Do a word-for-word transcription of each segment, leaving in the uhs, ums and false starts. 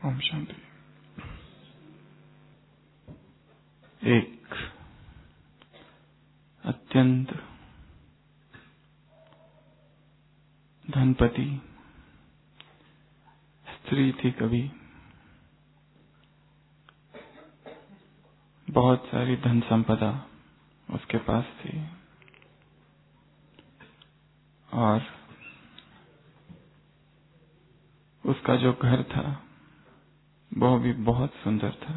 ओम शांति। एक अत्यंत धनपति स्त्री थी। कभी बहुत सारी धन संपदा उसके पास थी और उसका जो घर था वह भी बहुत सुंदर था,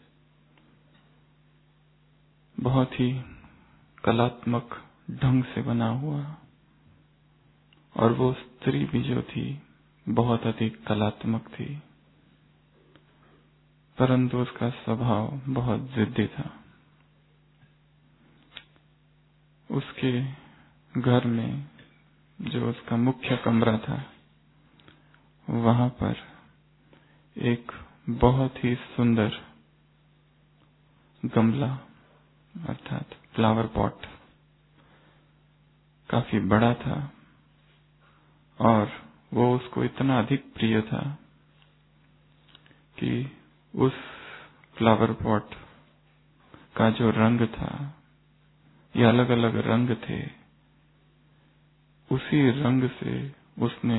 बहुत ही कलात्मक ढंग से बना हुआ। और वो स्त्री भी जो थी बहुत अधिक कलात्मक थी, परंतु उसका स्वभाव बहुत जिद्दी था। उसके घर में जो उसका मुख्य कमरा था, वहां पर एक बहुत ही सुंदर गमला अर्थात फ्लावर पॉट काफी बड़ा था और वो उसको इतना अधिक प्रिय था कि उस फ्लावर पॉट का जो रंग था, ये अलग अलग रंग थे, उसी रंग से उसने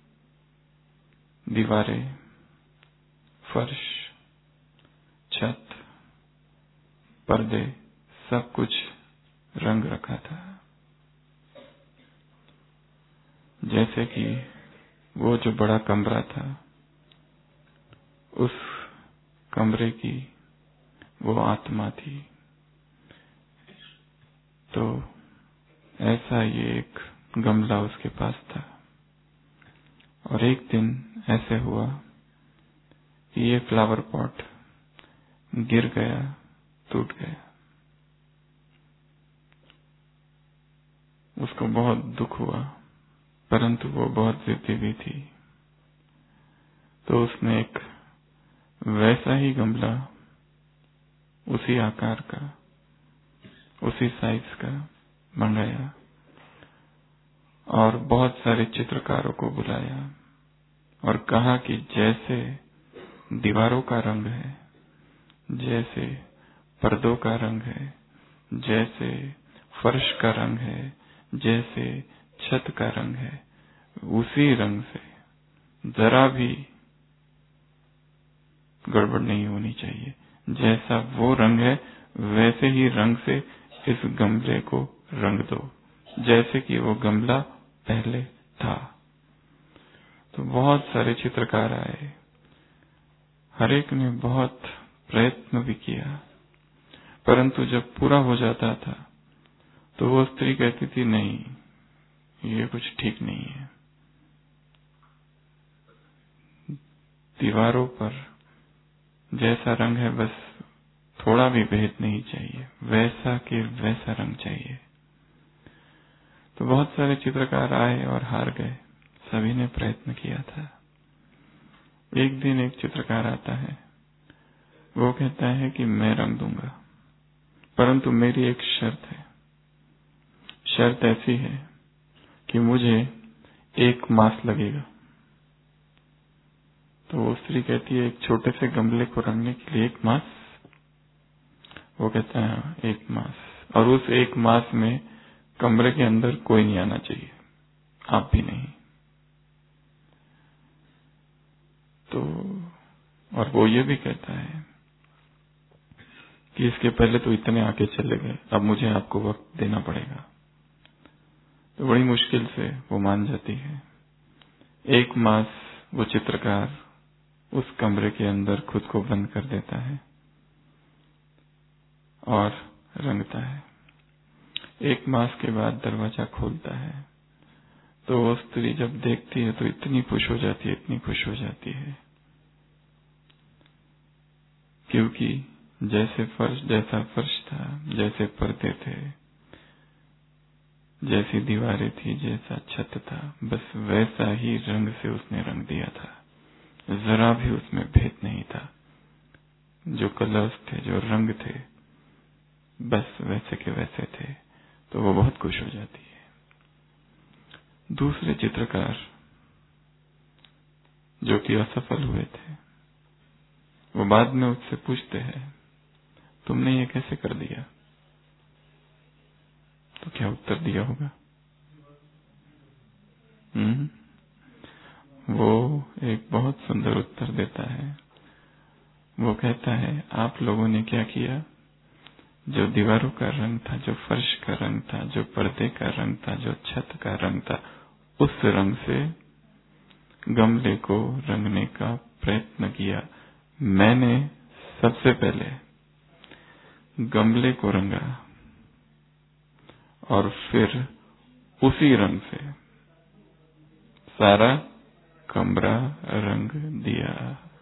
दीवारें, फर्श, छत, पर्दे सब कुछ रंग रखा था। जैसे कि वो जो बड़ा कमरा था, उस कमरे की वो आत्मा थी। तो ऐसा ये एक गमला उसके पास था। और एक दिन ऐसे हुआ कि ये फ्लावर पॉट गिर गया, टूट गया। उसको बहुत दुख हुआ, परंतु वो बहुत जिद्दी भी थी। तो उसने एक वैसा ही गमला, उसी आकार का, उसी साइज का मंगाया और बहुत सारे चित्रकारों को बुलाया और कहा कि जैसे दीवारों का रंग है, जैसे पर्दों का रंग है, जैसे फर्श का रंग है, जैसे छत का रंग है, उसी रंग से जरा भी गड़बड़ नहीं होनी चाहिए। जैसा वो रंग है वैसे ही रंग से इस गमले को रंग दो, जैसे कि वो गमला पहले था। तो बहुत सारे चित्रकार आए, हर एक ने बहुत प्रयत्न भी किया, परंतु जब पूरा हो जाता था तो वो स्त्री कहती थी, नहीं, ये कुछ ठीक नहीं है। दीवारों पर जैसा रंग है बस थोड़ा भी भेद नहीं चाहिए, वैसा के वैसा रंग चाहिए। तो बहुत सारे चित्रकार आए और हार गए, सभी ने प्रयत्न किया था। एक दिन एक चित्रकार आता है, वो कहता है कि मैं रंग दूंगा, परंतु मेरी एक शर्त है। शर्त ऐसी है कि मुझे एक मास लगेगा। तो वो स्त्री कहती है, एक छोटे से गमले को रंगने के लिए एक मास? वो कहता है एक मास, और उस एक मास में कमरे के अंदर कोई नहीं आना चाहिए, आप भी नहीं। तो और वो ये भी कहता है कि इसके पहले तो इतने आके चले गए, अब मुझे आपको वक्त देना पड़ेगा। तो बड़ी मुश्किल से वो मान जाती है। एक मास वो चित्रकार उस कमरे के अंदर खुद को बंद कर देता है और रंगता है। एक मास के बाद दरवाजा खोलता है तो वो स्त्री जब देखती है तो इतनी खुश हो जाती है, इतनी खुश हो जाती है, क्योंकि जैसे फर्श जैसा फर्श था, जैसे पर्दे थे, जैसी दीवारें थी, जैसा छत था, बस वैसा ही रंग से उसने रंग दिया था। जरा भी उसमें भेद नहीं था। जो कलर्स थे, जो रंग थे, बस वैसे के वैसे थे। तो वो बहुत खुश हो जाती है। दूसरे चित्रकार जो कि असफल हुए थे, बाद में उससे पूछते हैं तुमने ये कैसे कर दिया, तो क्या उत्तर दिया होगा? हम्म वो एक बहुत सुंदर उत्तर देता है। वो कहता है आप लोगों ने क्या किया, जो दीवारों का रंग था, जो फर्श का रंग था, जो पर्दे का रंग था, जो छत का रंग था, उस रंग से गमले को रंगने का प्रयत्न किया। मैंने सबसे पहले गमले को रंगा और फिर उसी रंग से सारा कमरा रंग दिया।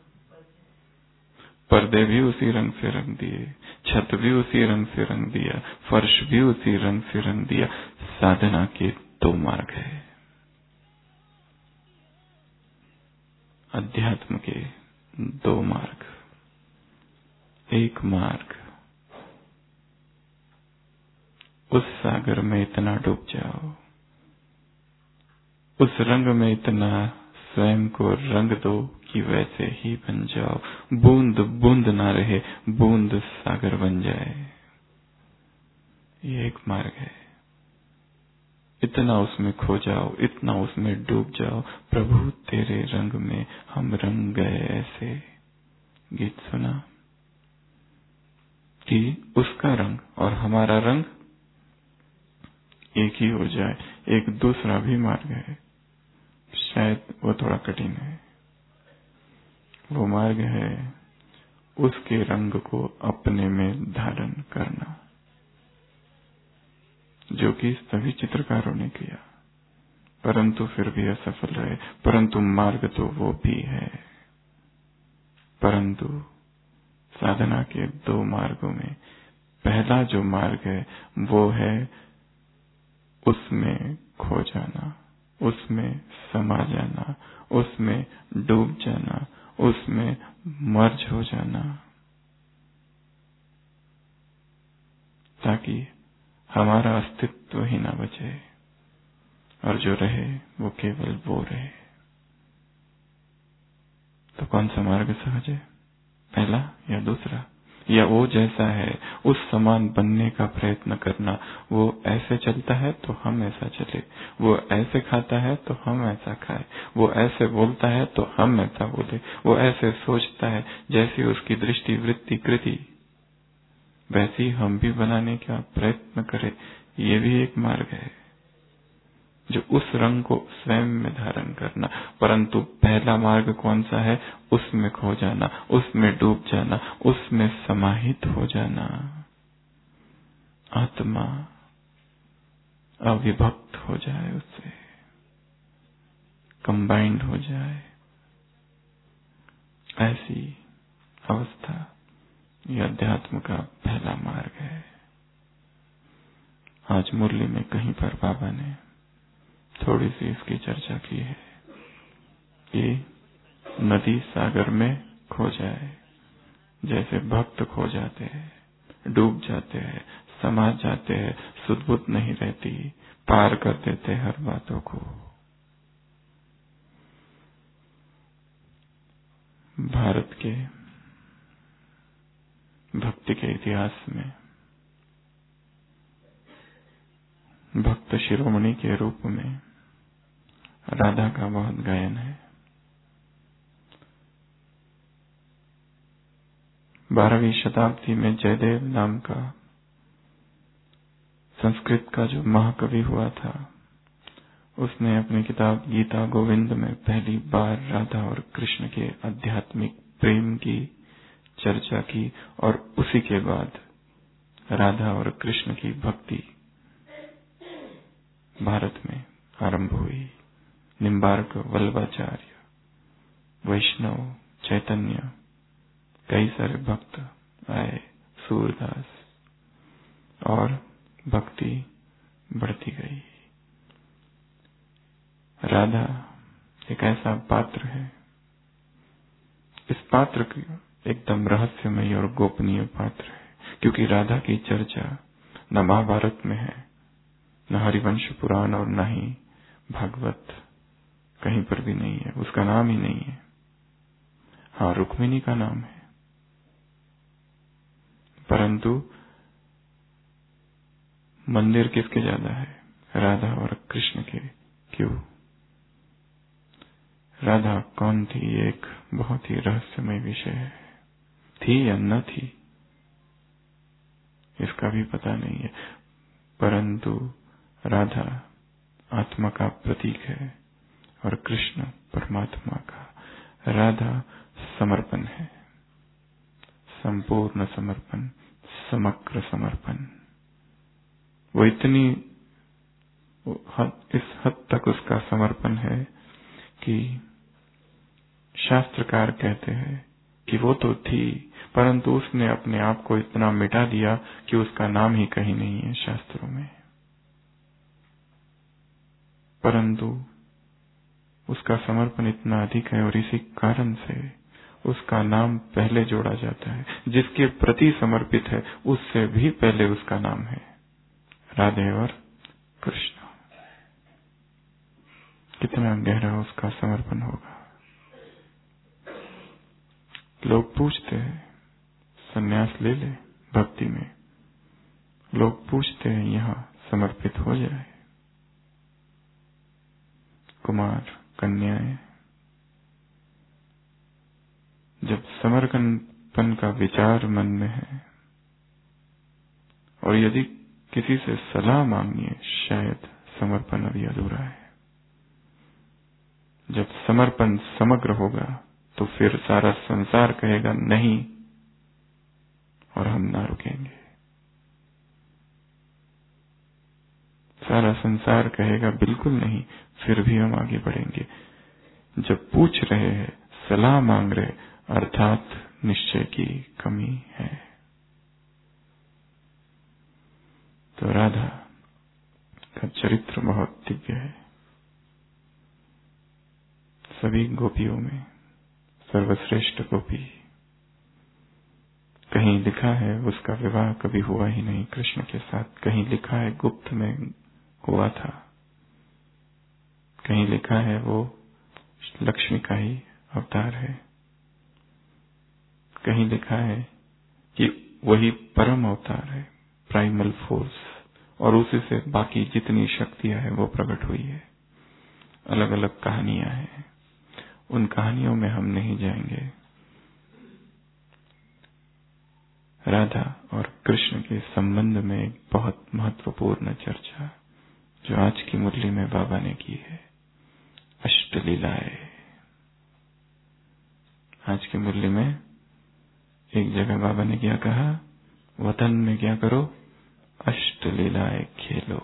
पर्दे भी उसी रंग से रंग दिए, छत भी उसी रंग से रंग दिया, फर्श भी उसी रंग से रंग दिया। साधना के दो मार्ग है, अध्यात्म के दो मार्ग। एक मार्ग, उस सागर में इतना डूब जाओ, उस रंग में इतना स्वयं को रंग दो कि वैसे ही बन जाओ, बूंद बूंद ना रहे, बूंद सागर बन जाए। ये एक मार्ग है। इतना उसमें खो जाओ, इतना उसमें डूब जाओ, प्रभु तेरे रंग में हम रंग गए ऐसे। गीत सुना कि उसका रंग और हमारा रंग एक ही हो जाए। एक दूसरा भी मार्ग है, शायद वो थोड़ा कठिन है। वो मार्ग है उसके रंग को अपने में धारण करना, जो कि सभी चित्रकारों ने किया, परंतु फिर भी असफल रहे। परंतु मार्ग तो वो भी है। परंतु साधना के दो मार्गों में पहला जो मार्ग है वो है उसमें खो जाना, उसमें समा जाना, उसमें डूब जाना, उसमें मर्ज हो जाना, ताकि हमारा अस्तित्व ही ना बचे और जो रहे वो केवल वो रहे। तो कौन सा मार्ग सहज है, पहला या दूसरा? या वो जैसा है उस समान बनने का प्रयत्न करना? वो ऐसे चलता है तो हम ऐसा चले, वो ऐसे खाता है तो हम ऐसा खाए, वो ऐसे बोलता है तो हम ऐसा बोले, वो ऐसे सोचता है जैसी उसकी दृष्टि वृत्ति कृति, वैसी हम भी बनाने का प्रयत्न करें। ये भी एक मार्ग है, जो उस रंग को स्वयं में धारण करना। परंतु पहला मार्ग कौन सा है? उसमें खो जाना, उसमें डूब जाना, उसमें समाहित हो जाना। आत्मा अविभक्त हो जाए, उससे कंबाइंड हो जाए, ऐसी अवस्था यह अध्यात्म का पहला मार्ग है। आज मुरली में कहीं पर बाबा ने थोड़ी सी इसकी चर्चा की है कि नदी सागर में खो जाए, जैसे भक्त खो जाते हैं, डूब जाते हैं, समा जाते हैं, सुध-बुध नहीं रहती, पार कर देते हर बातों को। भारत के भक्ति के इतिहास में भक्त शिरोमणि के रूप में राधा का बहुत गायन है। बारहवीं शताब्दी में जयदेव नाम का संस्कृत का जो महाकवि हुआ था, उसने अपनी किताब गीता गोविंद में पहली बार राधा और कृष्ण के आध्यात्मिक प्रेम की चर्चा की और उसी के बाद राधा और कृष्ण की भक्ति भारत में आरंभ हुई। निम्बार्क, वल्लभाचार्य, वैष्णव, चैतन्य, कई सारे भक्त आए, सूरदास, और भक्ति बढ़ती गई। राधा एक ऐसा पात्र है, इस पात्र की एकदम रहस्यमय और गोपनीय पात्र है, क्योंकि राधा की चर्चा न महाभारत में है, न हरिवंश पुराण और न ही भागवत, कहीं पर भी नहीं है, उसका नाम ही नहीं है। हाँ, रुक्मिणी का नाम है, परंतु मंदिर किसके ज्यादा है, राधा और कृष्ण के। क्यों? राधा कौन थी, एक बहुत ही रहस्यमय विषय है। थी या न थी इसका भी पता नहीं है, परंतु राधा आत्मा का प्रतीक है और कृष्ण परमात्मा का। राधा समर्पण है, संपूर्ण समर्पण, समग्र समर्पण। वो इतनी इस हद तक उसका समर्पण है कि शास्त्रकार कहते हैं कि वो तो थी, परंतु उसने अपने आप को इतना मिटा दिया कि उसका नाम ही कहीं नहीं है शास्त्रों में। परंतु उसका समर्पण इतना अधिक है और इसी कारण से उसका नाम पहले जोड़ा जाता है। जिसके प्रति समर्पित है उससे भी पहले उसका नाम है राधे और कृष्ण। कितना गहरा उसका समर्पण होगा। लोग पूछते हैं सन्यास ले ले भक्ति में, लोग पूछते हैं यहां समर्पित हो जाए। कुमार कन्याएं जब समर्पण का विचार मन में है और यदि किसी से सलाह मांगनी है, शायद समर्पण अभी अधूरा है। जब समर्पण समग्र होगा तो फिर सारा संसार कहेगा नहीं और हम ना रुकेंगे। सारा संसार कहेगा बिल्कुल नहीं, फिर भी हम आगे बढ़ेंगे। जब पूछ रहे हैं, सलाह मांग रहे, अर्थात निश्चय की कमी है। तो राधा का चरित्र बहुत दिव्य है। सभी गोपियों में सर्वश्रेष्ठ गोपी। कहीं लिखा है उसका विवाह कभी हुआ ही नहीं कृष्ण के साथ, कहीं लिखा है गुप्त में हुआ था, कहीं लिखा है वो लक्ष्मी का ही अवतार है, कहीं लिखा है कि वही परम अवतार है, प्राइमल फोर्स, और उसी से बाकी जितनी शक्तियां हैं वो प्रकट हुई है। अलग अलग कहानियां हैं, उन कहानियों में हम नहीं जाएंगे। राधा और कृष्ण के संबंध में एक बहुत महत्वपूर्ण चर्चा जो आज की मुरली में बाबा ने की है, अष्टलीलाएं। आज की मुरली में एक जगह बाबा ने क्या कहा, वतन में क्या करो, अष्टलीलाएं खेलो।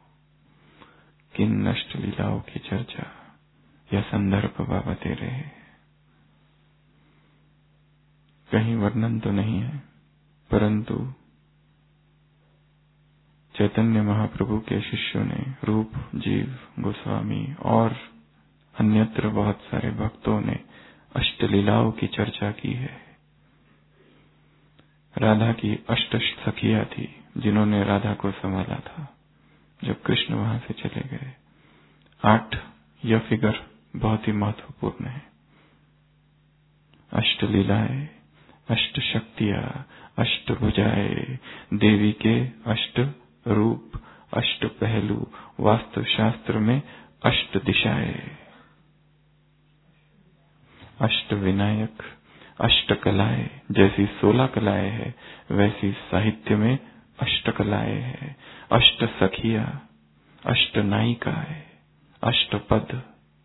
किन अष्टलीलाओं की चर्चा या संदर्भ बाबा दे रहे हैं। कहीं वर्णन तो नहीं है, परंतु चैतन्य महाप्रभु के शिष्यों ने, रूप जीव गोस्वामी और अन्यत्र बहुत सारे भक्तों ने अष्टलीलाओं की चर्चा की है। राधा की अष्ट सखियां थी जिन्होंने राधा को संभाला था जब कृष्ण वहां से चले गए। आठ, यह फिगर बहुत ही महत्वपूर्ण है। अष्टलीलाएं, अष्ट शक्तियां, अष्ट भुजाएं, देवी के अष्ट रूप, अष्ट पहलू, वास्तु शास्त्र में अष्ट दिशाएं, अष्ट विनायक, अष्ट कलाएं। जैसी सोलह कलाएं हैं वैसी साहित्य में अष्ट कलाएं हैं। अष्ट सखियां, अष्ट नायिकाएं, अष्ट पद,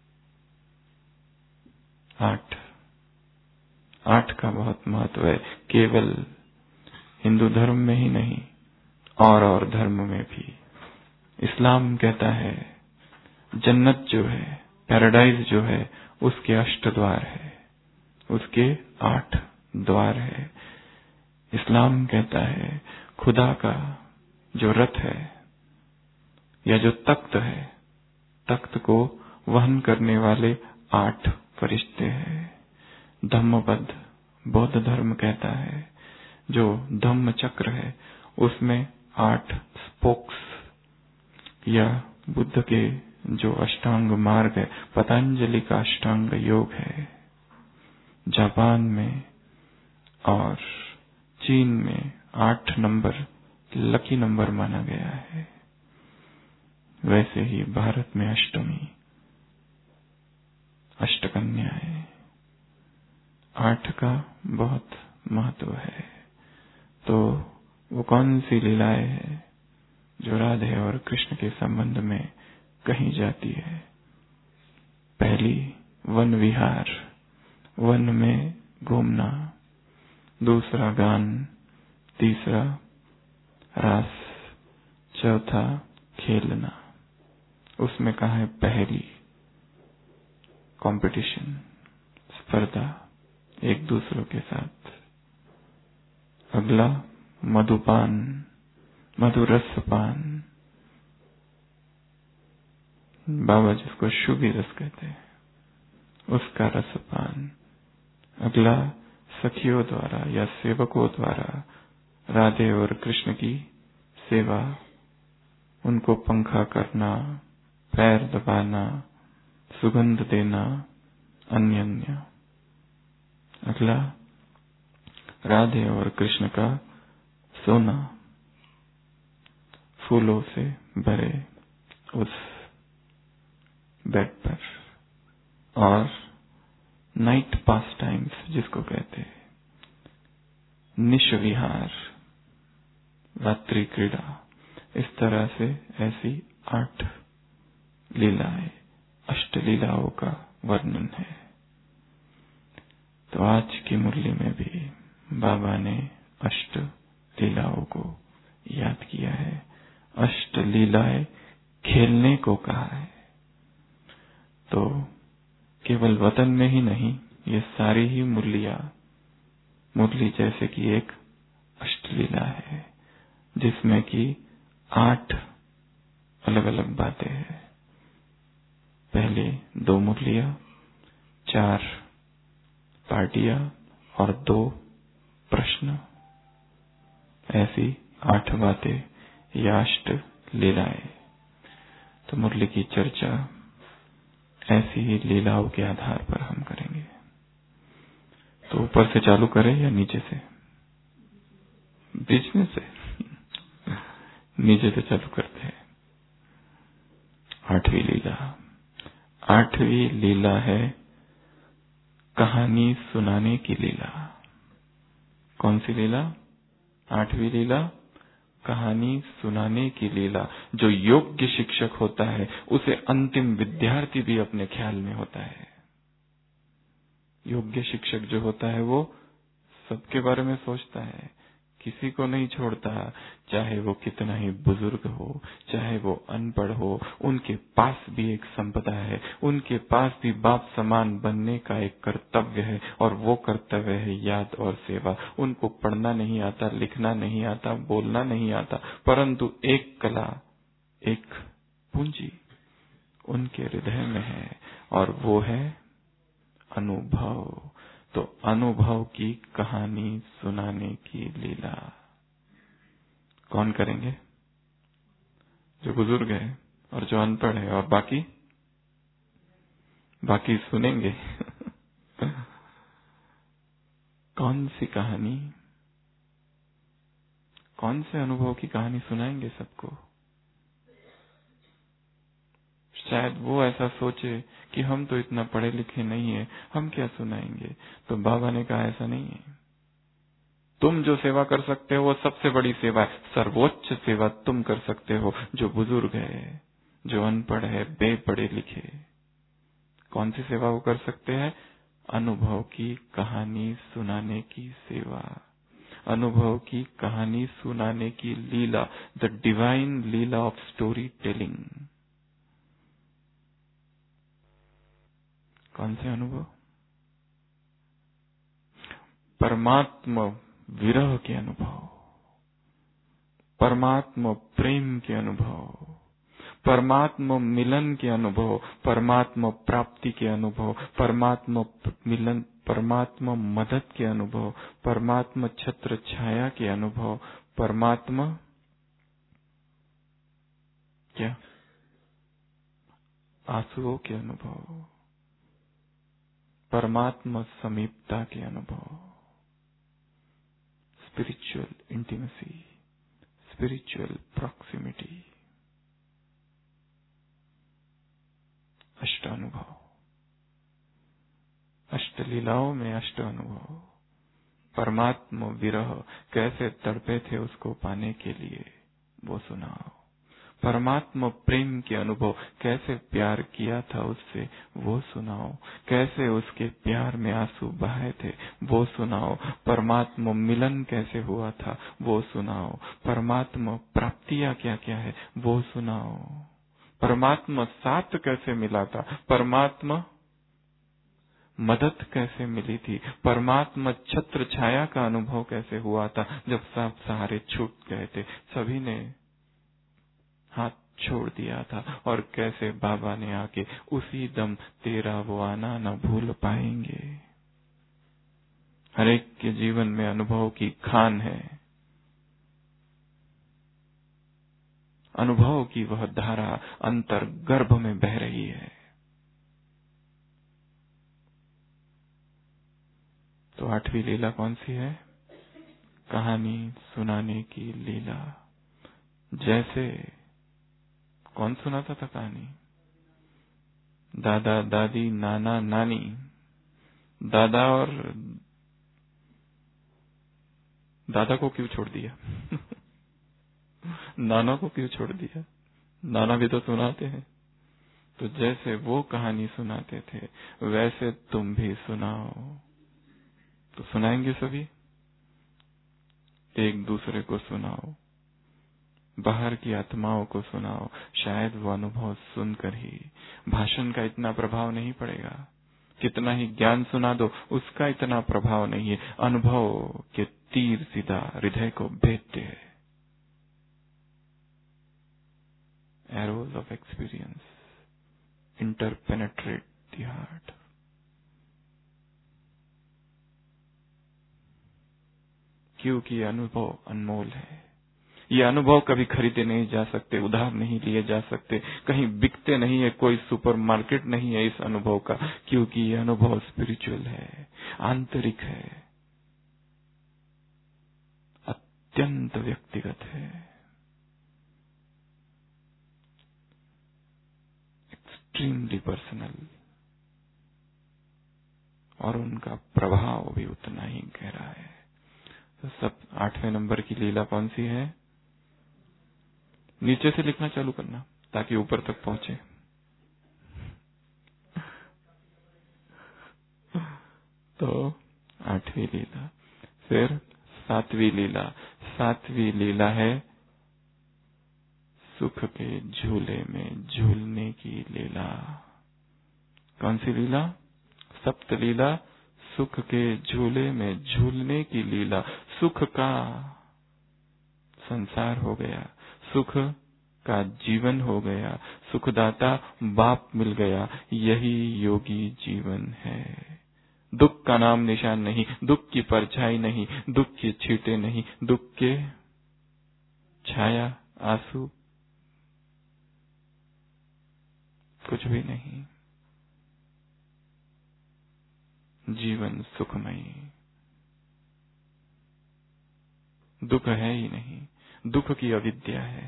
आठ। आठ का बहुत महत्व है, केवल हिंदू धर्म में ही नहीं और और धर्म में भी। इस्लाम कहता है जन्नत जो है, पैराडाइज जो है, उसके अष्ट द्वार है, उसके आठ द्वार है। इस्लाम कहता है खुदा का जो रथ है या जो तख्त है, तख्त को वहन करने वाले आठ फरिश्ते हैं। धम्मपद बौद्ध धर्म कहता है जो धम्म चक्र है उसमें आठ स्पोक्स, या बुद्ध के जो अष्टांग मार्ग है, पतंजलि का अष्टांग योग है। जापान में और चीन में आठ नंबर लकी नंबर माना गया है, वैसे ही भारत में अष्टमी, अष्टकन्या है, आठ का बहुत महत्व है। तो वो कौन सी लीलाएं है जो राधे और कृष्ण के संबंध में कही जाती है? पहली वन विहार, वन में घूमना, दूसरा गान, तीसरा रास, चौथा खेलना। उसमें कहा है पहली कंपटीशन, स्पर्धा एक दूसरों के साथ। अगला मधुपान, मधुरसपान, बाबा जिसको शुभी रस कहते हैं, उसका रसपान। अगला सखियों द्वारा या सेवकों द्वारा राधे और कृष्ण की सेवा, उनको पंखा करना, पैर दबाना, सुगंध देना, अन्य अन्य। अगला राधे और कृष्ण का सोना, फूलों से भरे उस बेड पर। और नाइट पास टाइम्स जिसको कहते हैं, निशविहार, रात्रि क्रीड़ा। इस तरह से ऐसी आठ लीलाएं, अष्ट लीलाओं का वर्णन है। तो आज की मुरली में भी बाबा ने अष्ट लीलाओं को याद किया है। अष्ट लीलाएं खेलने को कहा है। तो केवल वतन में ही नहीं, ये सारी ही मुरलियां, मुरली जैसे कि एक अष्टलीला है जिसमें कि आठ अलग अलग बातें हैं। पहले दो मुरलियां, चार पार्टियां और दो प्रश्न, ऐसी आठ बातें या अष्ट लीलाएं। तो मुरली की चर्चा ऐसी ही लीलाओं के आधार पर हम करेंगे। तो ऊपर से चालू करें या नीचे से? बीच में से नीचे से चालू करते हैं। आठवीं लीला, आठवीं लीला है कहानी सुनाने की लीला। कौन सी लीला? आठवीं लीला कहानी सुनाने की लीला। जो योग्य शिक्षक होता है उसे अंतिम विद्यार्थी भी अपने ख्याल में होता है। योग्य शिक्षक जो होता है वो सबके बारे में सोचता है, किसी को नहीं छोड़ता, चाहे वो कितना ही बुजुर्ग हो, चाहे वो अनपढ़ हो। उनके पास भी एक संपदा है, उनके पास भी बाप समान बनने का एक कर्तव्य है, और वो कर्तव्य है याद और सेवा। उनको पढ़ना नहीं आता, लिखना नहीं आता, बोलना नहीं आता, परंतु एक कला, एक पूंजी उनके हृदय में है, और वो है अनुभव। तो अनुभव की कहानी सुनाने की लीला कौन करेंगे? जो बुजुर्ग है और जो अनपढ़ है, और बाकी बाकी सुनेंगे। कौन सी कहानी, कौन से अनुभव की कहानी सुनाएंगे सबको? शायद वो ऐसा सोचे कि हम तो इतना पढ़े लिखे नहीं है, हम क्या सुनाएंगे। तो बाबा ने कहा ऐसा नहीं है। तुम जो सेवा कर सकते हो वो सबसे बड़ी सेवा है, सर्वोच्च सेवा तुम कर सकते हो। जो बुजुर्ग है, जो अनपढ़ है, बेपढ़े लिखे, कौन सी सेवा वो कर सकते हैं? अनुभव की कहानी सुनाने की सेवा, अनुभव की कहानी सुनाने की लीला, the divine leela of storytelling. कौन से अनुभव? परमात्मा विरह के अनुभव, परमात्मा प्रेम के अनुभव, परमात्मा मिलन के अनुभव, परमात्मा प्राप्ति के अनुभव, परमात्मा मिलन, परमात्मा मदद के अनुभव, परमात्मा छत्र छाया के अनुभव, परमात्मा क्या? आंसुओं के अनुभव, परमात्मा समीपता के अनुभव, स्पिरिचुअल इंटीमेसी, स्पिरिचुअल प्रॉक्सिमिटी, अष्ट अनुभव, अष्ट लीलाओं में अष्ट अनुभव। परमात्म विरह कैसे तड़पे थे उसको पाने के लिए, वो सुनाओ। परमात्म प्रेम के अनुभव, कैसे प्यार किया था उससे, वो सुनाओ। कैसे उसके प्यार में आंसू बहाए थे, वो सुनाओ। परमात्म मिलन कैसे हुआ था, वो सुनाओ। परमात्म प्राप्तियां क्या क्या है, वो सुनाओ। परमात्मा साथ कैसे मिला था, परमात्मा मदद कैसे मिली थी, परमात्मा छत्र छाया का अनुभव कैसे हुआ था जब सब सहारे छूट गए थे, सभी ने हाथ छोड़ दिया था, और कैसे बाबा ने आके उसी दम तेरा वो आना न भूल पाएंगे। हर एक के जीवन में अनुभव की खान है, अनुभव की वह धारा अंतर गर्भ में बह रही है। तो आठवीं लीला कौन सी है? कहानी सुनाने की लीला। जैसे कौन सुनाता था कहानी? दादा दादी नाना नानी। दादा और दादा को क्यों छोड़ दिया? नाना को क्यों छोड़ दिया? नाना भी तो सुनाते हैं। तो जैसे वो कहानी सुनाते थे वैसे तुम भी सुनाओ। तो सुनाएंगे सभी, एक दूसरे को सुनाओ, बाहर की आत्माओं को सुनाओ। शायद वो अनुभव सुनकर ही, भाषण का इतना प्रभाव नहीं पड़ेगा, कितना ही ज्ञान सुना दो उसका इतना प्रभाव नहीं है। अनुभव के तीर सीधा हृदय को भेदते हैं। Arrows of experience interpenetrate the heart. क्योंकि अनुभव अनमोल है। ये अनुभव कभी खरीदे नहीं जा सकते, उधार नहीं लिए जा सकते, कहीं बिकते नहीं है, कोई सुपरमार्केट नहीं है इस अनुभव का, क्योंकि ये अनुभव स्पिरिचुअल है, आंतरिक है, अत्यंत व्यक्तिगत है, एक्सट्रीमली पर्सनल, और उनका प्रभाव भी उतना ही गहरा है। तो सब आठवें नंबर की लीला कौन सी है? नीचे से लिखना चालू करना ताकि ऊपर तक पहुंचे। तो आठवीं लीला, फिर सातवीं लीला। सातवीं लीला है सुख के झूले में झूलने की लीला। कौन सी लीला? सप्त लीला, सुख के झूले में झूलने की लीला। सुख का संसार हो गया, सुख का जीवन हो गया, सुखदाता बाप मिल गया, यही योगी जीवन है। दुख का नाम निशान नहीं, दुख की परछाई नहीं, दुख की छींटे नहीं, दुख के छाया आंसू कुछ भी नहीं। जीवन सुखमयी, दुख है ही नहीं, दुख की अविद्या है,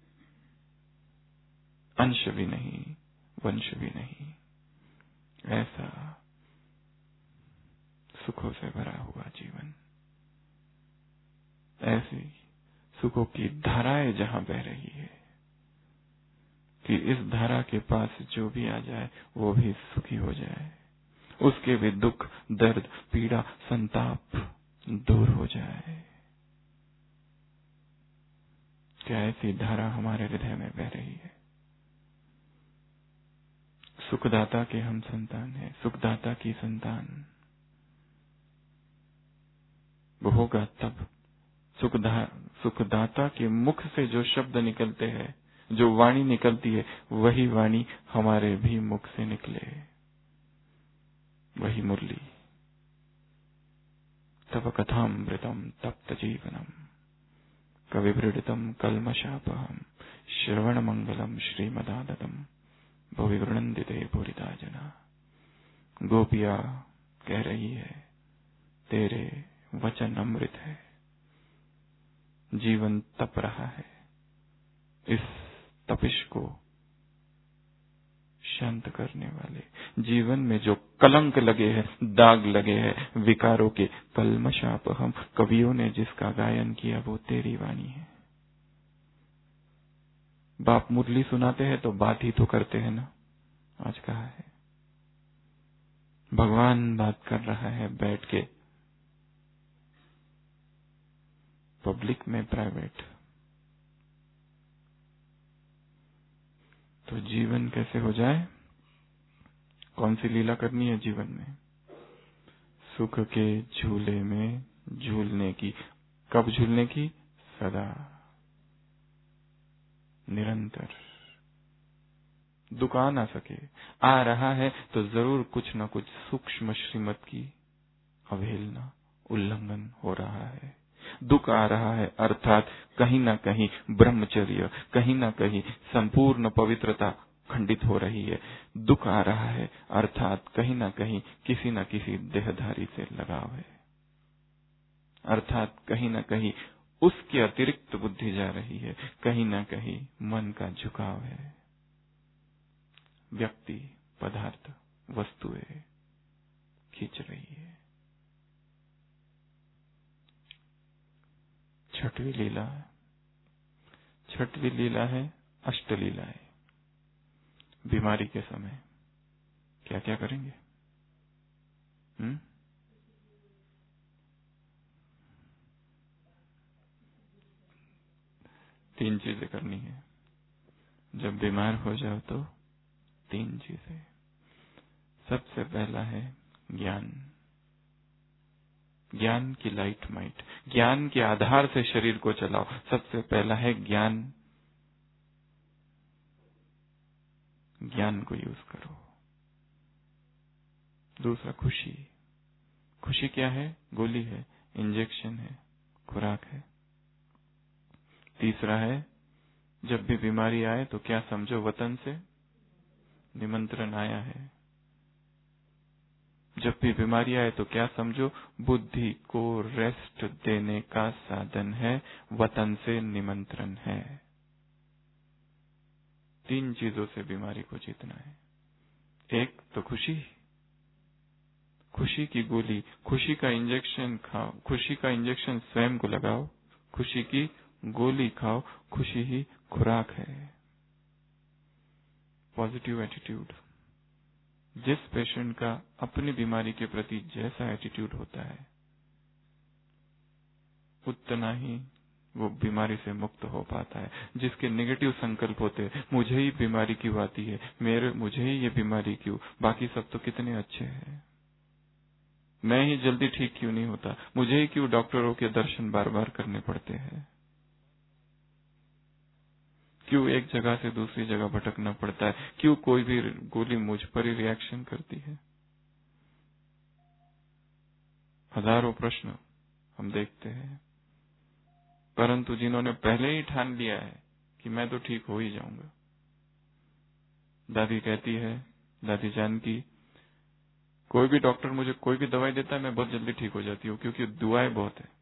अंश भी नहीं, वंश भी नहीं। ऐसा सुखों से भरा हुआ जीवन, ऐसी सुखों की धाराएं जहां बह रही है कि इस धारा के पास जो भी आ जाए वो भी सुखी हो जाए, उसके भी दुख दर्द पीड़ा संताप दूर हो जाए। क्या ऐसी धारा हमारे हृदय में बह रही है? सुखदाता के हम संतान हैं, सुखदाता की संतान। वो होगा तब सुखदा सुखदाता के मुख से जो शब्द निकलते हैं, जो वाणी निकलती है, वही वाणी हमारे भी मुख से निकले, वही मुरली। तब कथामृतम तप्त जीवनम कविवृडितम कल्मषापहम श्रवण मंगलम श्रीमदादतम भुवि गृणन्ति ते पूरिता जना। गोपिया कह रही है तेरे वचन अमृत है, जीवन तप रहा है। इस तपिश को शांत करने वाले, जीवन में जो कलंक लगे हैं, दाग लगे हैं, विकारों के कलमशाप, हम कवियों ने जिसका गायन किया वो तेरी वाणी है। बाप मुरली सुनाते हैं तो बात ही तो करते हैं ना। आज कहा है भगवान बात कर रहा है बैठ के, पब्लिक में प्राइवेट। तो जीवन कैसे हो जाए? कौन सी लीला करनी है जीवन में? सुख के झूले में झूलने की। कब झूलने की? सदा, निरंतर। दुख आ ना सके, आ रहा है तो जरूर कुछ न कुछ सूक्ष्म श्रीमत की अवहेलना, उल्लंघन हो रहा है। दुख आ रहा है अर्थात कहीं ना कहीं ब्रह्मचर्य, कहीं ना कहीं संपूर्ण पवित्रता खंडित हो रही है। दुख आ रहा है अर्थात कहीं ना कहीं किसी न किसी देहधारी से लगाव है, अर्थात कहीं ना कहीं उसके अतिरिक्त बुद्धि जा रही है, कहीं ना कहीं मन का झुकाव है। व्यक्ति, पदार्थ, वस्तुएं खींच रही है। छठवीं लीला है, छठवीं लीला है अष्टलीला है। बीमारी के समय क्या क्या करेंगे? हम्म तीन चीजें करनी है। जब बीमार हो जाओ तो तीन चीजें। सबसे पहला है ज्ञान, ज्ञान की लाइट माइट, ज्ञान के आधार से शरीर को चलाओ। सबसे पहला है ज्ञान, ज्ञान को यूज करो। दूसरा खुशी, खुशी क्या है? गोली है, इंजेक्शन है, खुराक है। तीसरा है जब भी बीमारी आए तो क्या समझो? वतन से निमंत्रण आया है। जब भी बीमारी आए तो क्या समझो? बुद्धि को रेस्ट देने का साधन है, वतन से निमंत्रण है। तीन चीजों से बीमारी को जीतना है। एक तो खुशी, खुशी की गोली, खुशी का इंजेक्शन खाओ, खुशी का इंजेक्शन स्वयं को लगाओ, खुशी की गोली खाओ, खुशी ही खुराक है। Positive attitude. जिस पेशेंट का अपनी बीमारी के प्रति जैसा एटीट्यूड होता है उतना ही वो बीमारी से मुक्त हो पाता है। जिसके नेगेटिव संकल्प होते हैं, मुझे ही बीमारी क्यों आती है, मेरे मुझे ही ये बीमारी क्यों, बाकी सब तो कितने अच्छे हैं, मैं ही जल्दी ठीक क्यों नहीं होता, मुझे ही क्यों डॉक्टरों के दर्शन बार बार करने पड़ते हैं, क्यों एक जगह से दूसरी जगह भटकना पड़ता है, क्यों कोई भी गोली मुझ पर ही रिएक्शन करती है। हजारों प्रश्न हम देखते हैं, परंतु जिन्होंने पहले ही ठान लिया है कि मैं तो ठीक हो ही जाऊंगा। दादी कहती है, दादी जानकी, कोई भी डॉक्टर मुझे कोई भी दवाई देता है मैं बहुत जल्दी ठीक हो जाती हूँ क्योंकि दुआएं बहुत है।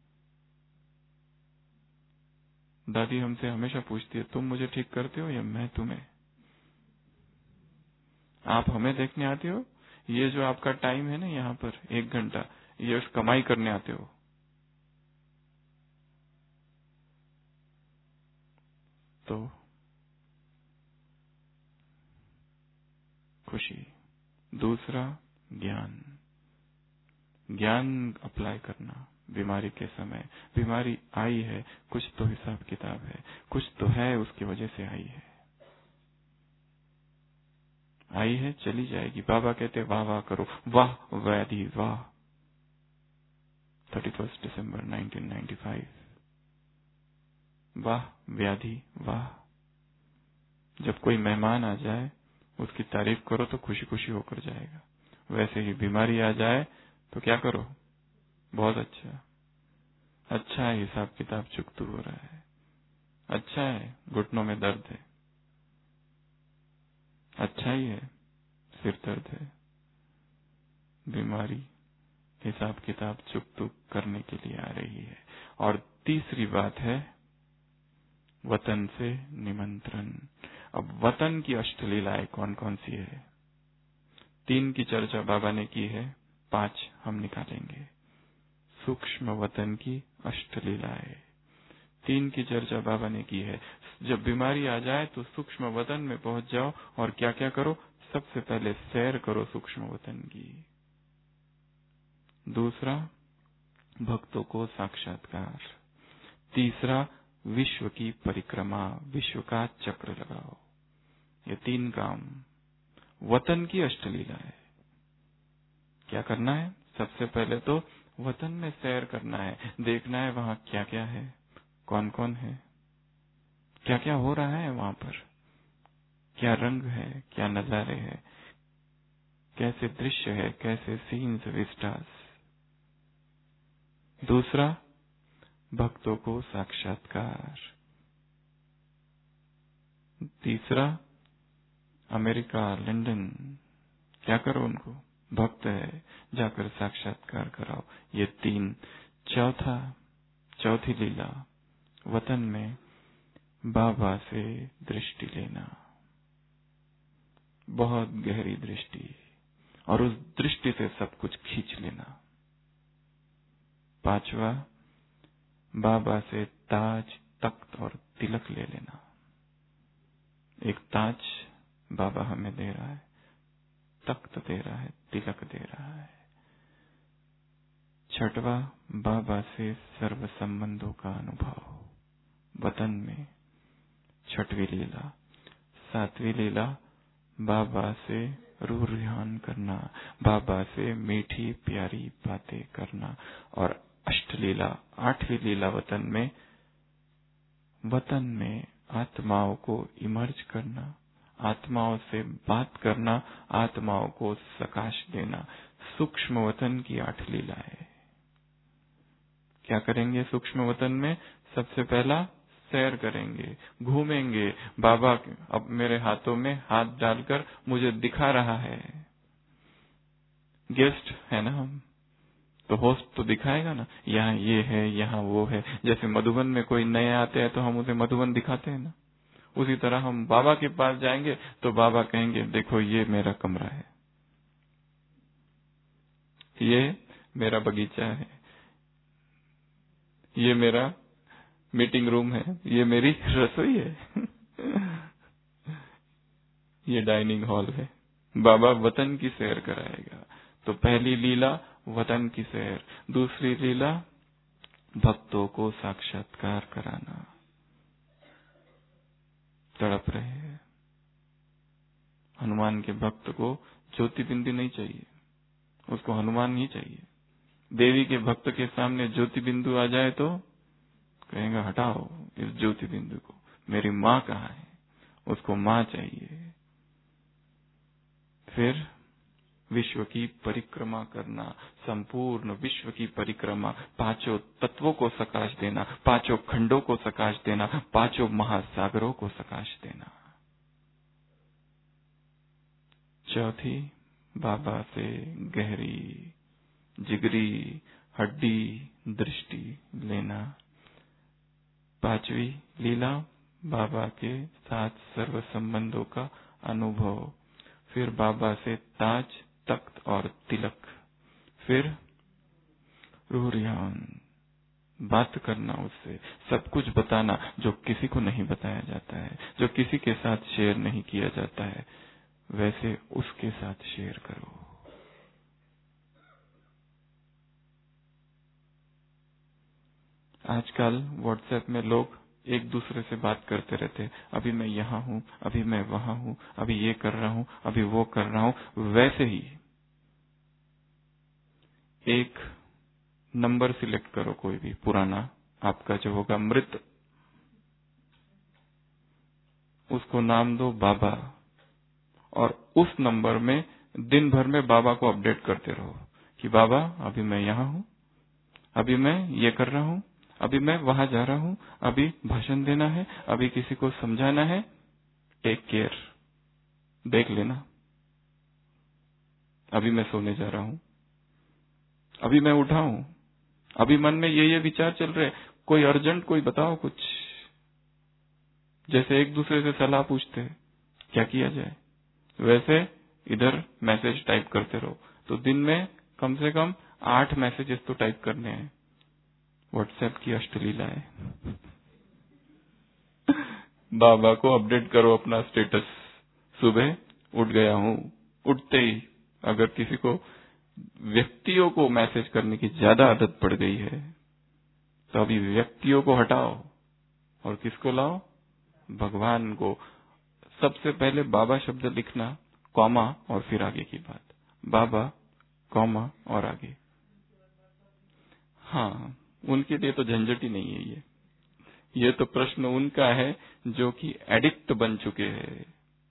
दादी हमसे हमेशा पूछती है, तुम मुझे ठीक करते हो या मैं तुम्हें? आप हमें देखने आते हो, ये जो आपका टाइम है ना यहाँ पर एक घंटा, ये उस कमाई करने आते हो। तो खुशी। दूसरा ज्ञान, ज्ञान अप्लाई करना बीमारी के समय। बीमारी आई है, कुछ तो हिसाब किताब है, कुछ तो है, उसकी वजह से आई है। आई है, चली जाएगी। बाबा कहते वाह वाह करो, वाह व्याधि वाह। Thirty first December nineteen ninety five, वाह व्याधि वाह। जब कोई मेहमान आ जाए उसकी तारीफ करो तो खुशी खुशी होकर जाएगा। वैसे ही बीमारी आ जाए तो क्या करो? बहुत अच्छा, अच्छा है, हिसाब किताब चुकतू हो रहा है, अच्छा है, घुटनों में दर्द है, अच्छा ही है, सिर दर्द है। बीमारी हिसाब किताब चुकतू करने के लिए आ रही है और तीसरी बात है वतन से निमंत्रण। अब वतन की अष्टलीलाएं कौन कौन सी है? तीन की चर्चा बाबा ने की है, पांच हम निकालेंगे। सूक्ष्म वतन की अष्टलीलाएं, तीन की चर्चा बाबा ने की है। जब बीमारी आ जाए तो सूक्ष्म वतन में पहुंच जाओ और क्या क्या करो? सबसे पहले सैर करो सूक्ष्म वतन की। दूसरा, भक्तों को साक्षात्कार। तीसरा, विश्व की परिक्रमा, विश्व का चक्र लगाओ। ये तीन काम वतन की अष्टलीला है। क्या करना है? सबसे पहले तो वतन में सैर करना है, देखना है वहां क्या क्या है, कौन कौन है, क्या क्या हो रहा है वहां पर, क्या रंग है, क्या नजारे हैं, कैसे दृश्य है, कैसे सीन्स विस्टास। दूसरा, भक्तों को साक्षात्कार। तीसरा, अमेरिका, लंदन, क्या करो उनको? भक्त है, जाकर साक्षात्कार कराओ। ये तीन। चौथा, चौथी लीला, वतन में बाबा से दृष्टि लेना, बहुत गहरी दृष्टि, और उस दृष्टि से सब कुछ खींच लेना। पांचवा, बाबा से ताज, तख्त और तिलक ले लेना। एक ताज बाबा हमें दे रहा है, तख्त दे रहा है, तिलक दे रहा है। छठवा, बाबा से सर्व संबंधों का अनुभव, वतन में। छठवीं लीला। सातवीं लीला, बाबा से रूह रिहान करना, बाबा से मीठी प्यारी बातें करना। और अष्टलीला, आठवीं लीला वतन में, वतन में आत्माओं को इमर्ज करना, आत्माओं से बात करना, आत्माओं को सकाश देना। सूक्ष्म वतन की आठ लीला है। क्या करेंगे सूक्ष्म वतन में? सबसे पहला, सैर करेंगे, घूमेंगे। बाबा अब मेरे हाथों में हाथ डालकर मुझे दिखा रहा है। गेस्ट है ना हम, तो होस्ट तो दिखाएगा ना, यहाँ ये है, यहाँ वो है। जैसे मधुबन में कोई नए आते हैं तो हम उसे मधुबन दिखाते हैं ना, उसी तरह हम बाबा के पास जाएंगे तो बाबा कहेंगे देखो ये मेरा कमरा है, ये मेरा बगीचा है, ये मेरा मीटिंग रूम है, ये मेरी रसोई है, ये डाइनिंग हॉल है। बाबा वतन की सैर कराएगा। तो पहली लीला वतन की सैर, दूसरी लीला भक्तों को साक्षात्कार कराना। तड़प रहे हैं। हनुमान के भक्त को ज्योति बिंदु नहीं चाहिए, उसको हनुमान ही चाहिए। देवी के भक्त के सामने ज्योति बिंदु आ जाए तो कहेंगे हटाओ इस ज्योति बिंदु को, मेरी माँ कहाँ है? उसको माँ चाहिए। फिर विश्व की परिक्रमा करना, संपूर्ण विश्व की परिक्रमा, पांचों तत्वों को सकाश देना, पांचों खंडों को सकाश देना, पांचों महासागरों को सकाश देना। चौथी, बाबा से गहरी जिगरी हड्डी दृष्टि लेना। पांचवी लीला, बाबा के साथ सर्व संबंधों का अनुभव। फिर बाबा से ताज, तख्त और तिलक। फिर रूह रिहान, बात करना उससे, सब कुछ बताना जो किसी को नहीं बताया जाता है, जो किसी के साथ शेयर नहीं किया जाता है, वैसे उसके साथ शेयर करो। आजकल व्हाट्सएप में लोग एक दूसरे से बात करते रहते हैं, अभी मैं यहाँ हूँ, अभी मैं वहां हूँ, अभी ये कर रहा हूँ, अभी वो कर रहा हूँ। वैसे ही एक नंबर सिलेक्ट करो, कोई भी पुराना आपका जो होगा मृत, उसको नाम दो बाबा, और उस नंबर में दिन भर में बाबा को अपडेट करते रहो कि बाबा अभी मैं यहाँ हूँ, अभी मैं ये कर रहा हूँ, अभी मैं वहां जा रहा हूँ, अभी भाषण देना है, अभी किसी को समझाना है, टेक केयर, देख लेना। अभी मैं सोने जा रहा हूँ, अभी मैं उठा हूँ, अभी मन में ये ये विचार चल रहे, कोई अर्जेंट कोई बताओ कुछ, जैसे एक दूसरे से सलाह पूछते हैं क्या किया जाए, वैसे इधर मैसेज टाइप करते रहो। तो दिन में कम से कम आठ मैसेजेस तो टाइप करने हैं। व्हाट्सएप की अष्टलीला है। बाबा को अपडेट करो अपना स्टेटस, सुबह उठ गया हूँ, उठते ही अगर किसी को व्यक्तियों को मैसेज करने की ज्यादा आदत पड़ गई है तो अभी व्यक्तियों को हटाओ और किसको लाओ, भगवान को। सबसे पहले बाबा शब्द लिखना, कॉमा और फिर आगे की बात, बाबा कॉमा और आगे। हाँ, उनके लिए तो झंझट ही नहीं है ये ये तो प्रश्न उनका है जो कि एडिक्ट बन चुके हैं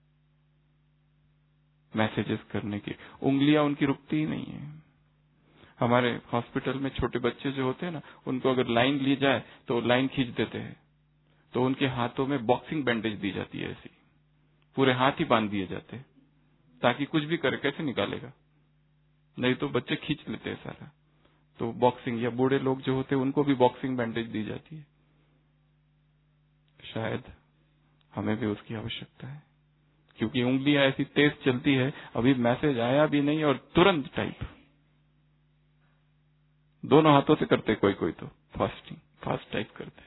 मैसेजेस करने की। उंगलियां उनकी रुकती ही नहीं है। हमारे हॉस्पिटल में छोटे बच्चे जो होते हैं ना, उनको अगर लाइन ली जाए तो लाइन खींच देते हैं, तो उनके हाथों में बॉक्सिंग बैंडेज दी जाती है, ऐसी पूरे हाथ ही बांध दिए जाते हैं ताकि कुछ भी करे, कैसे निकालेगा, नहीं तो बच्चे खींच लेते हैं सारा। तो बॉक्सिंग, या बूढ़े लोग जो होते हैं उनको भी बॉक्सिंग बैंडेज दी जाती है। शायद हमें भी उसकी आवश्यकता है, क्योंकि उंगलियां ऐसी तेज चलती है, अभी मैसेज आया भी नहीं और तुरंत टाइप, दोनों हाथों से करते, कोई कोई तो फास्टिंग फास्ट टाइप करते।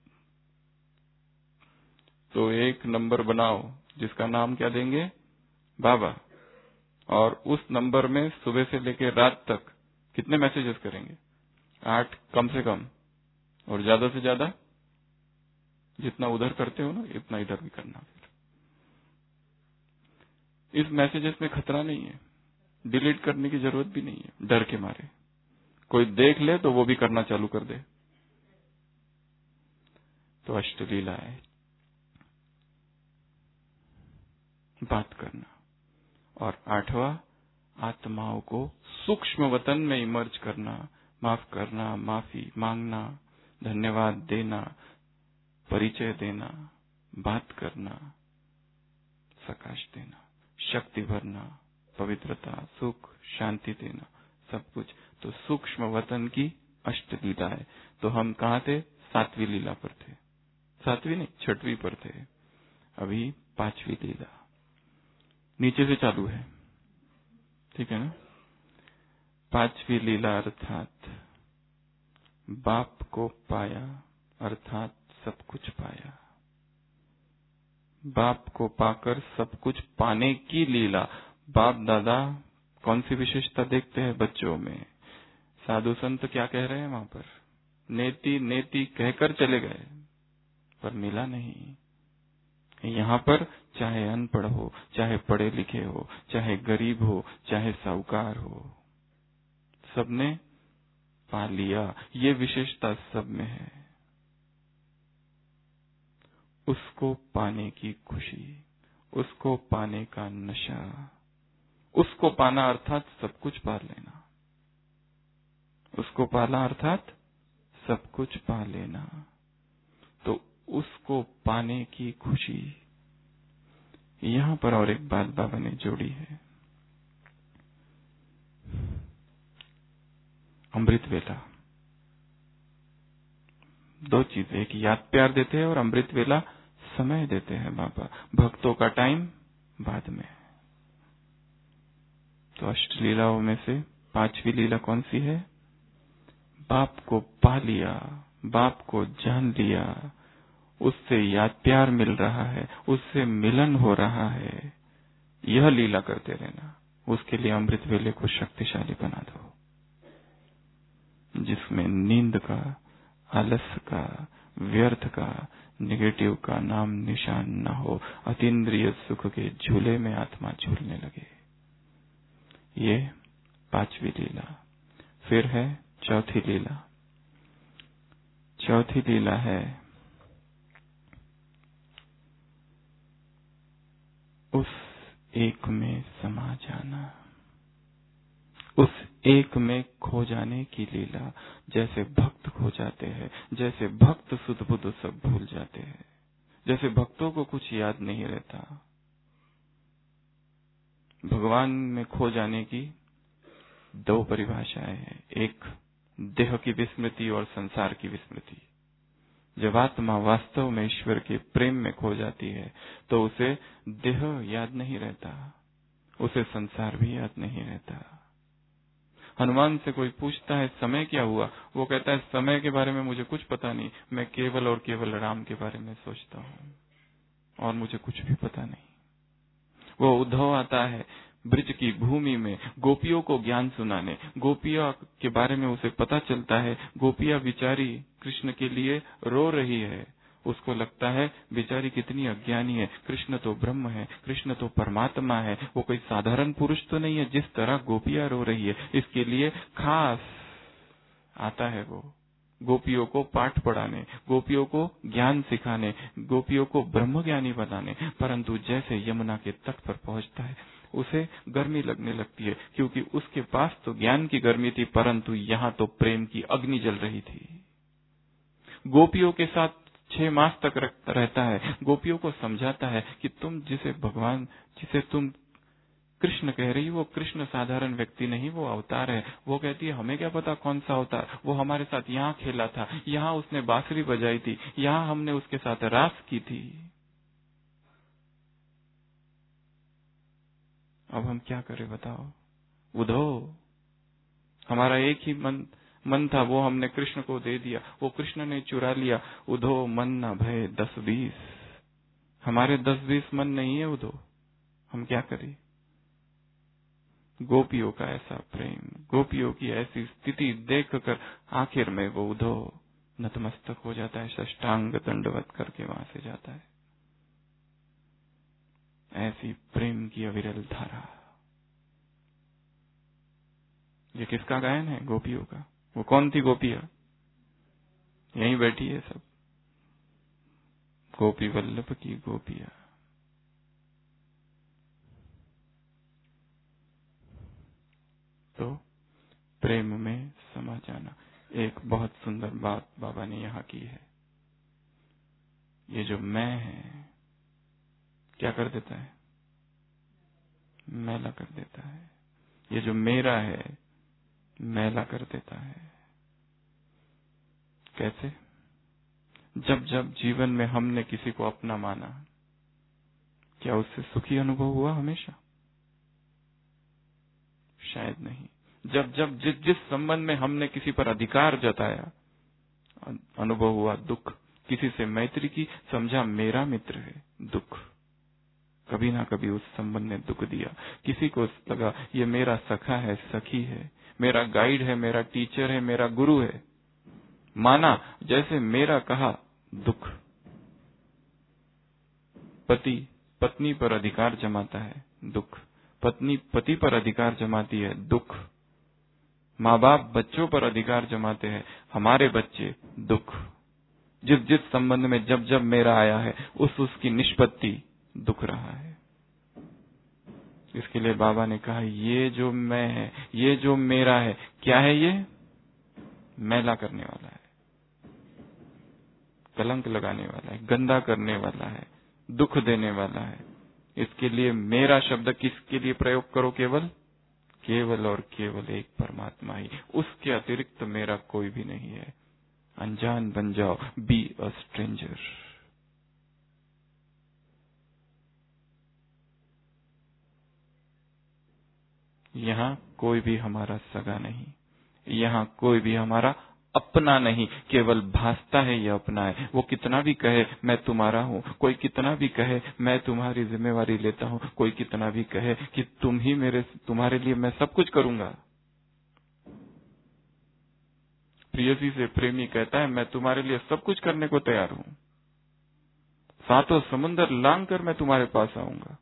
तो एक नंबर बनाओ जिसका नाम क्या देंगे, बाबा, और उस नंबर में सुबह से लेकर रात तक कितने मैसेजेस करेंगे, आठ कम से कम, और ज्यादा से ज्यादा जितना उधर करते हो ना इतना इधर भी करना। फिर इस मैसेजेस में खतरा नहीं है, डिलीट करने की जरूरत भी नहीं है, डर के मारे कोई देख ले तो वो भी करना चालू कर दे। तो अष्टलीला है बात करना। और आठवां, आत्माओं को सूक्ष्म वतन में इमर्ज करना, माफ करना, माफी मांगना, धन्यवाद देना, परिचय देना, बात करना, सकाश देना, शक्ति भरना, पवित्रता, सुख, शांति देना, सब कुछ। तो सूक्ष्म वतन की अष्टलीला है। तो हम कहाँ थे, सातवीं लीला पर थे, सातवीं नहीं छठवीं पर थे, अभी पांचवी लीला नीचे से चालू है, ठीक है ना। पांचवी लीला अर्थात बाप को पाया अर्थात सब कुछ पाया, बाप को पाकर सब कुछ पाने की लीला। बाप दादा कौन सी विशेषता देखते हैं बच्चों में, साधु संत क्या कह रहे हैं वहां पर, नेति नेति कहकर चले गए पर मिला नहीं। यहाँ पर चाहे अनपढ़ हो, चाहे पढ़े लिखे हो, चाहे गरीब हो, चाहे साहूकार हो, सबने पा लिया, ये विशेषता सब में है। उसको पाने की खुशी, उसको पाने का नशा, उसको पाना अर्थात सब कुछ पा लेना, उसको पाना अर्थात सब कुछ पा लेना। तो उसको पाने की खुशी, यहां पर और एक बात बाबा ने जोड़ी है, अमृत वेला। दो चीजें, एक याद प्यार देते हैं और अमृत वेला समय देते हैं बाबा, भक्तों का टाइम बाद में। तो अष्टलीलाओं में से पांचवी लीला कौन सी है, बाप को पा लिया, बाप को जान लिया, उससे याद प्यार मिल रहा है, उससे मिलन हो रहा है, यह लीला करते रहना। उसके लिए अमृत वेले को शक्तिशाली बना दो, जिसमें नींद का, आलस्य का, व्यर्थ का, नेगेटिव का नाम निशान न हो, अतीन्द्रिय सुख के झूले में आत्मा झूलने लगे। ये पांचवी लीला। फिर है चौथी लीला। चौथी लीला है उस एक में समा जाना, उस एक में खो जाने की लीला। जैसे भक्त खो जाते हैं, जैसे भक्त सुध बुध सब भूल जाते हैं, जैसे भक्तों को कुछ याद नहीं रहता। भगवान में खो जाने की दो परिभाषाएं हैं, एक देह की विस्मृति और संसार की विस्मृति। जब आत्मा वास्तव में ईश्वर के प्रेम में खो जाती है तो उसे देह याद नहीं रहता, उसे संसार भी याद नहीं रहता। हनुमान से कोई पूछता है समय क्या हुआ, वो कहता है समय के बारे में मुझे कुछ पता नहीं, मैं केवल और केवल राम के बारे में सोचता हूँ और मुझे कुछ भी पता नहीं। वो उद्धव आता है ब्रिज की भूमि में गोपियों को ज्ञान सुनाने, गोपियों के बारे में उसे पता चलता है, गोपियां बिचारी कृष्ण के लिए रो रही है। उसको लगता है बेचारी कितनी अज्ञानी है, कृष्ण तो ब्रह्म है, कृष्ण तो परमात्मा है, वो कोई साधारण पुरुष तो नहीं है जिस तरह गोपियां रो रही है। इसके लिए खास आता है वो गोपियों को पाठ पढ़ाने, गोपियों को ज्ञान सिखाने, गोपियों को ब्रह्म ज्ञानी बनाने। परंतु जैसे यमुना के तट पर पहुंचता है उसे गर्मी लगने लगती है, क्योंकि उसके पास तो ज्ञान की गर्मी थी, परंतु यहाँ तो प्रेम की अग्नि जल रही थी। गोपियों के साथ छह मास तक रहता है, गोपियों को समझाता है कि तुम जिसे भगवान, जिसे तुम कृष्ण कह रही, वो कृष्ण साधारण व्यक्ति नहीं, वो अवतार है। वो कहती है हमें क्या पता कौन सा अवतार, वो हमारे साथ यहाँ खेला था, यहाँ उसने बांसुरी बजाई थी, यहाँ हमने उसके साथ रास की थी। अब हम क्या करें बताओ। उद्धव, हमारा एक ही मन मन था, वो हमने कृष्ण को दे दिया, वो कृष्ण ने चुरा लिया। उद्धव मन न भय दस बीस, हमारे दस बीस मन नहीं है उद्धव, हम क्या करें। गोपियों का ऐसा प्रेम, गोपियों की ऐसी स्थिति देखकर आखिर में वो उद्धव नतमस्तक हो जाता है, साष्टांग दंडवत करके वहां से जाता है। ऐसी प्रेम की अविरल धारा। ये किसका गायन है? गोपियों का। वो कौन थी गोपियां? यहीं बैठी है सब, गोपी वल्लभ की गोपियां। तो प्रेम में समा जाना। एक बहुत सुंदर बात बाबा ने यहाँ की है। ये जो मैं है क्या कर देता है? मैला कर देता है। ये जो मेरा है मैला कर देता है। कैसे? जब जब जीवन में हमने किसी को अपना माना, क्या उससे सुखी अनुभव हुआ हमेशा? शायद नहीं। जब जब जिस जिस संबंध में हमने किसी पर अधिकार जताया, अनुभव हुआ दुख। किसी से मैत्री की, समझा मेरा मित्र है, दुख। कभी ना कभी उस संबंध ने दुख दिया। किसी को लगा ये मेरा सखा है, सखी है, मेरा गाइड है, मेरा टीचर है, मेरा गुरु है, माना जैसे मेरा कहा, दुख। पति पत्नी पर अधिकार जमाता है, दुख। पत्नी पति पर अधिकार जमाती है, दुख। माँ बाप बच्चों पर अधिकार जमाते हैं, हमारे बच्चे, दुख। जिस जिस संबंध में जब जब मेरा आया है उस उसकी निष्पत्ति दुख रहा है। इसके लिए बाबा ने कहा ये जो मैं है, ये जो मेरा है, क्या है? ये मैला करने वाला है, कलंक लगाने वाला है, गंदा करने वाला है, दुख देने वाला है। इसके लिए मेरा शब्द किसके लिए प्रयोग करो? केवल केवल और केवल एक परमात्मा ही, उसके अतिरिक्त मेरा कोई भी नहीं है। अनजान बन जाओ, बी अ स्ट्रेंजर। यहाँ कोई भी हमारा सगा नहीं, यहाँ कोई भी हमारा अपना नहीं, केवल भासता है ये अपना है। वो कितना भी कहे मैं तुम्हारा हूँ, कोई कितना भी कहे मैं तुम्हारी जिम्मेवारी लेता हूँ, कोई कितना भी कहे कि तुम ही मेरे, तुम्हारे लिए मैं सब कुछ करूंगा। प्रियसी से प्रेमी कहता है मैं तुम्हारे लिए सब कुछ करने को तैयार हूँ, सातों समुन्दर लांग कर मैं तुम्हारे पास आऊंगा।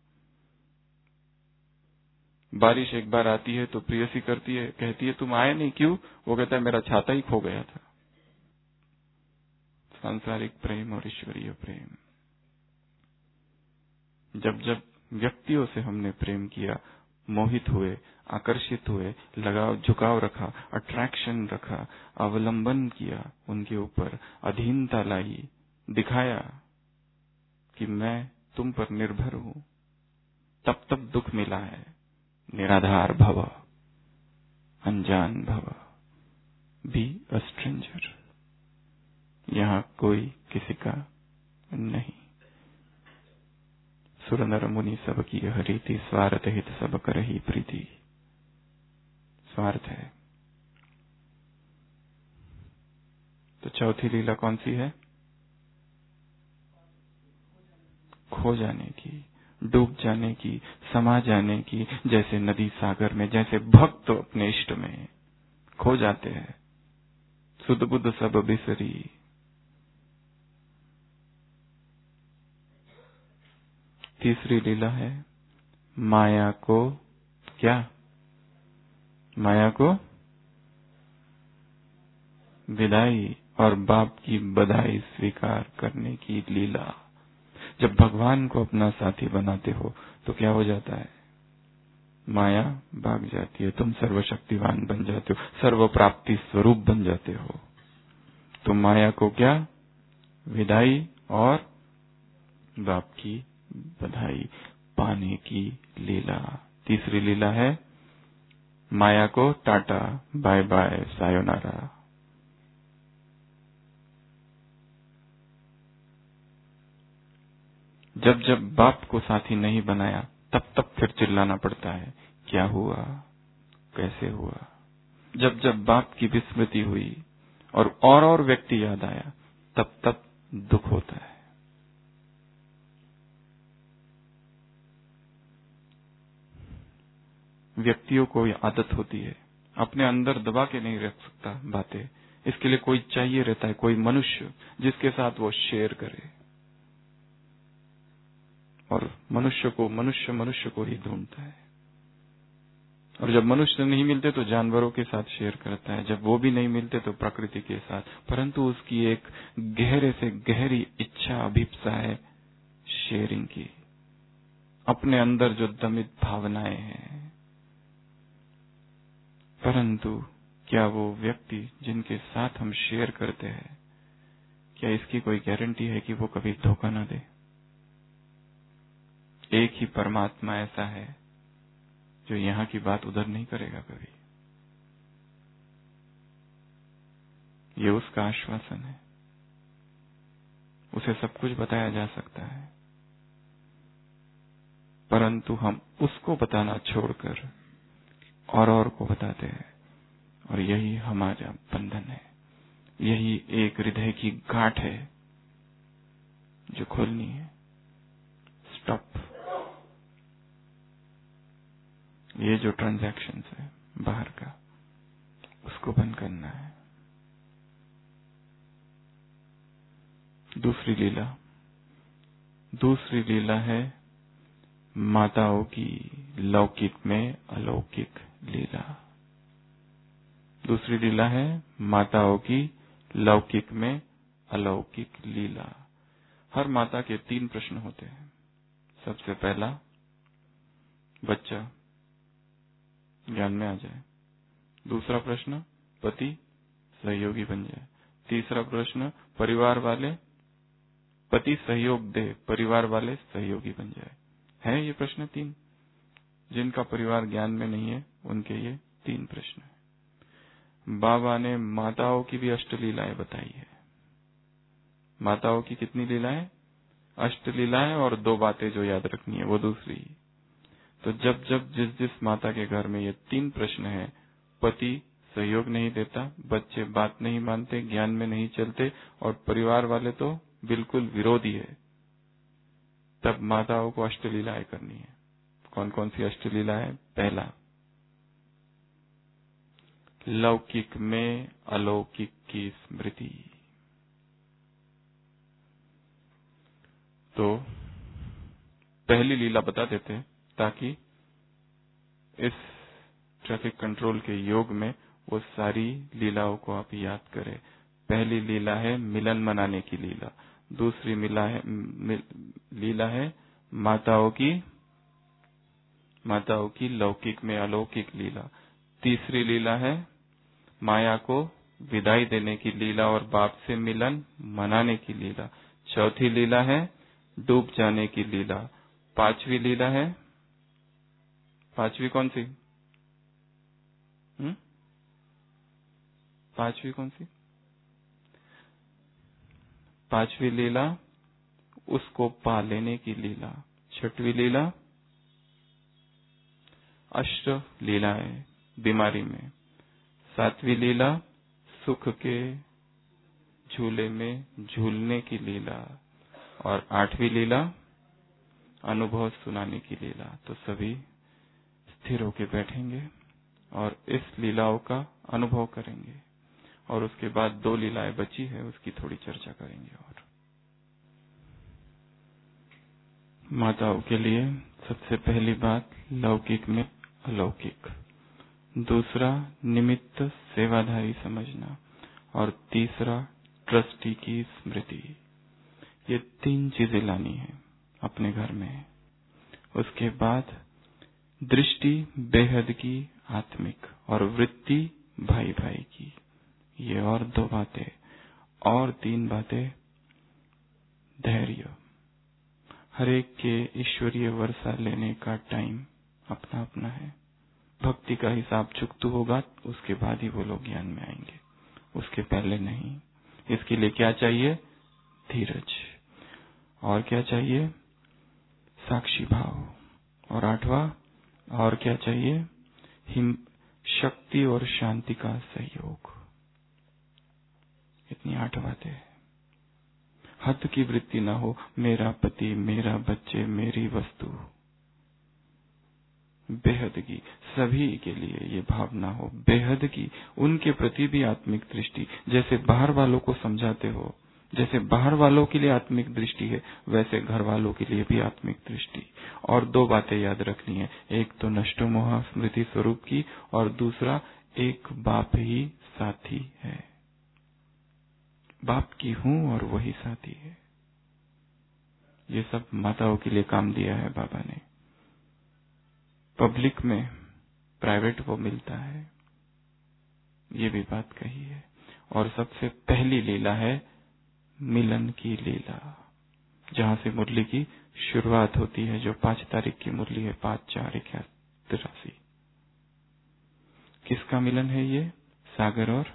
बारिश एक बार आती है तो प्रियसी करती है, कहती है तुम आए नहीं क्यों? वो कहता है मेरा छाता ही खो गया था। सांसारिक प्रेम और ईश्वरीय प्रेम। जब जब व्यक्तियों से हमने प्रेम किया, मोहित हुए, आकर्षित हुए, लगाव झुकाव रखा, अट्रैक्शन रखा, अवलंबन किया उनके ऊपर, अधीनता लाई, दिखाया कि मैं तुम पर निर्भर हूं, तब तब दुख मिला है। निराधार भव, अनजान भव, बी अ स्ट्रेंजर। यहाँ कोई किसी का नहीं। सुर नर मुनि सब की यह रीति, स्वार्थ हित सब करहि प्रीति। स्वार्थ है। तो चौथी लीला कौन सी है? खो जाने की, डूब जाने की, समा जाने की। जैसे नदी सागर में, जैसे भक्त अपने इष्ट में खो जाते हैं। सुध बुध सब बिसरी। तीसरी लीला है माया को क्या? माया को विदाई और बाप की बधाई स्वीकार करने की लीला। जब भगवान को अपना साथी बनाते हो तो क्या हो जाता है? माया भाग जाती है, तुम सर्वशक्तिवान बन जाते हो, सर्व प्राप्ति स्वरूप बन जाते हो। तो माया को क्या? विदाई और बाप की बधाई पाने की लीला। तीसरी लीला है माया को टाटा बाय बाय सायोनारा। जब जब बाप को साथी नहीं बनाया तब तब फिर चिल्लाना पड़ता है, क्या हुआ, कैसे हुआ। जब जब बाप की विस्मृति हुई और और और व्यक्ति याद आया तब तब दुख होता है। व्यक्तियों को ये आदत होती है, अपने अंदर दबा के नहीं रख सकता बातें, इसके लिए कोई चाहिए रहता है, कोई मनुष्य जिसके साथ वो शेयर करे। और मनुष्य को मनुष्य मनुष्य को ही ढूंढता है। और जब मनुष्य नहीं मिलते तो जानवरों के साथ शेयर करता है, जब वो भी नहीं मिलते तो प्रकृति के साथ। परंतु उसकी एक गहरे से गहरी इच्छा अभिप्सा है शेयरिंग की, अपने अंदर जो दमित भावनाएं हैं। परंतु क्या वो व्यक्ति जिनके साथ हम शेयर करते हैं, क्या इसकी कोई गारंटी है कि वो कभी धोखा न दे? एक ही परमात्मा ऐसा है जो यहाँ की बात उधर नहीं करेगा कभी। ये उसका आश्वासन है, उसे सब कुछ बताया जा सकता है। परंतु हम उसको बताना छोड़कर और और को बताते हैं, और यही हमारा बंधन है। यही एक हृदय की गांठ है जो खोलनी है। स्टॉप। ये जो ट्रांजैक्शंस है बाहर का, उसको बंद करना है। दूसरी लीला दूसरी लीला है माताओं की लौकिक में अलौकिक लीला। दूसरी लीला है माताओं की लौकिक में अलौकिक लीला। हर माता के तीन प्रश्न होते हैं। सबसे पहला, बच्चा ज्ञान में आ जाए। दूसरा प्रश्न, पति सहयोगी बन जाए। तीसरा प्रश्न, परिवार वाले पति सहयोग दे, परिवार वाले सहयोगी बन जाए। है ये प्रश्न तीन। जिनका परिवार ज्ञान में नहीं है उनके ये तीन प्रश्न है। बाबा ने माताओं की भी अष्टलीलाएं बताई है। माताओं की कितनी लीलाएं? अष्टलीलाएं, और दो बातें जो याद रखनी है वो दूसरी। तो जब जब जिस जिस माता के घर में ये तीन प्रश्न है, पति सहयोग नहीं देता, बच्चे बात नहीं मानते, ज्ञान में नहीं चलते, और परिवार वाले तो बिल्कुल विरोधी है, तब माताओं को अष्टलीलाएं करनी है। कौन कौन सी अष्टलीला है? पहला, लौकिक में अलौकिक की स्मृति। तो पहली लीला बता देते ताकि इस ट्रैफिक कंट्रोल के योग में वो सारी लीलाओं को आप याद करें। पहली लीला है मिलन मनाने की लीला। दूसरी मिला है मिल, लीला है माताओं की माताओं की लौकिक में अलौकिक लीला। तीसरी लीला है माया को विदाई देने की लीला और बाप से मिलन मनाने की लीला। चौथी लीला है डूब जाने की लीला। पांचवी लीला है, पांचवी कौन सी? हुँ? पांचवी कौन सी? पांचवी लीला उसको पा लेने की लीला। छठवीं लीला अष्ट लीलाएं बीमारी में। सातवीं लीला सुख के झूले में झूलने की लीला। और आठवीं लीला अनुभव सुनाने की लीला। तो सभी स्थिर होकर बैठेंगे और इस लीलाओं का अनुभव करेंगे और उसके बाद दो लीलाएं बची है उसकी थोड़ी चर्चा करेंगे। और माताओं के लिए सबसे पहली बात लौकिक में अलौकिक, दूसरा निमित्त सेवाधारी समझना और तीसरा ट्रस्टी की स्मृति। ये तीन चीजें लानी है अपने घर में। उसके बाद दृष्टि बेहद की आत्मिक और वृत्ति भाई भाई की। ये और दो बातें और तीन बातें धैर्य। हर एक के ईश्वरीय वर्षा लेने का टाइम अपना अपना है। भक्ति का हिसाब चुकतू होगा उसके बाद ही वो लोग ज्ञान में आएंगे, उसके पहले नहीं। इसके लिए क्या चाहिए? धीरज। और क्या चाहिए? साक्षी भाव। और आठवां और क्या चाहिए? हिम शक्ति और शांति का सहयोग। इतनी आठ बातें। हद की वृत्ति ना हो, मेरा पति, मेरा बच्चे, मेरी वस्तु। बेहद की सभी के लिए ये भावना हो, बेहद की उनके प्रति भी आत्मिक दृष्टि। जैसे बाहर वालों को समझाते हो, जैसे बाहर वालों के लिए आत्मिक दृष्टि है, वैसे घर वालों के लिए भी आत्मिक दृष्टि। और दो बातें याद रखनी है, एक तो नष्टो मोह स्मृति स्वरूप की और दूसरा एक बाप ही साथी है। बाप की हूं और वही साथी है। ये सब माताओं के लिए काम दिया है बाबा ने। पब्लिक में प्राइवेट वो मिलता है, ये भी बात कही है। और सबसे पहली लीला है मिलन की लीला, जहां से मुरली की शुरुआत होती है, जो पांच तारीख की मुरली है, पांच चार इक्यासी तिरासी। किसका मिलन है ये? सागर और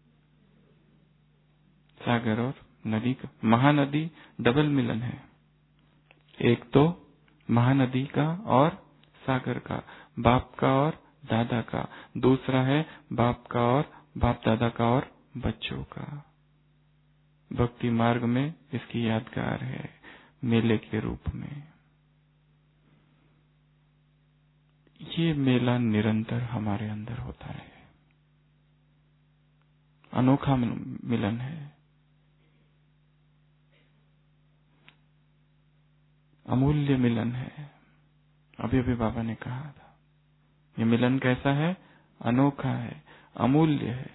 सागर और नदी का। महानदी डबल मिलन है, एक तो महानदी का और सागर का, बाप का और दादा का। दूसरा है बाप का और बाप दादा का और बच्चों का। भक्ति मार्ग में इसकी यादगार है मेले के रूप में। ये मेला निरंतर हमारे अंदर होता है। अनोखा मिलन है, अमूल्य मिलन है। अभी अभी बाबा ने कहा था ये मिलन कैसा है? अनोखा है, अमूल्य है।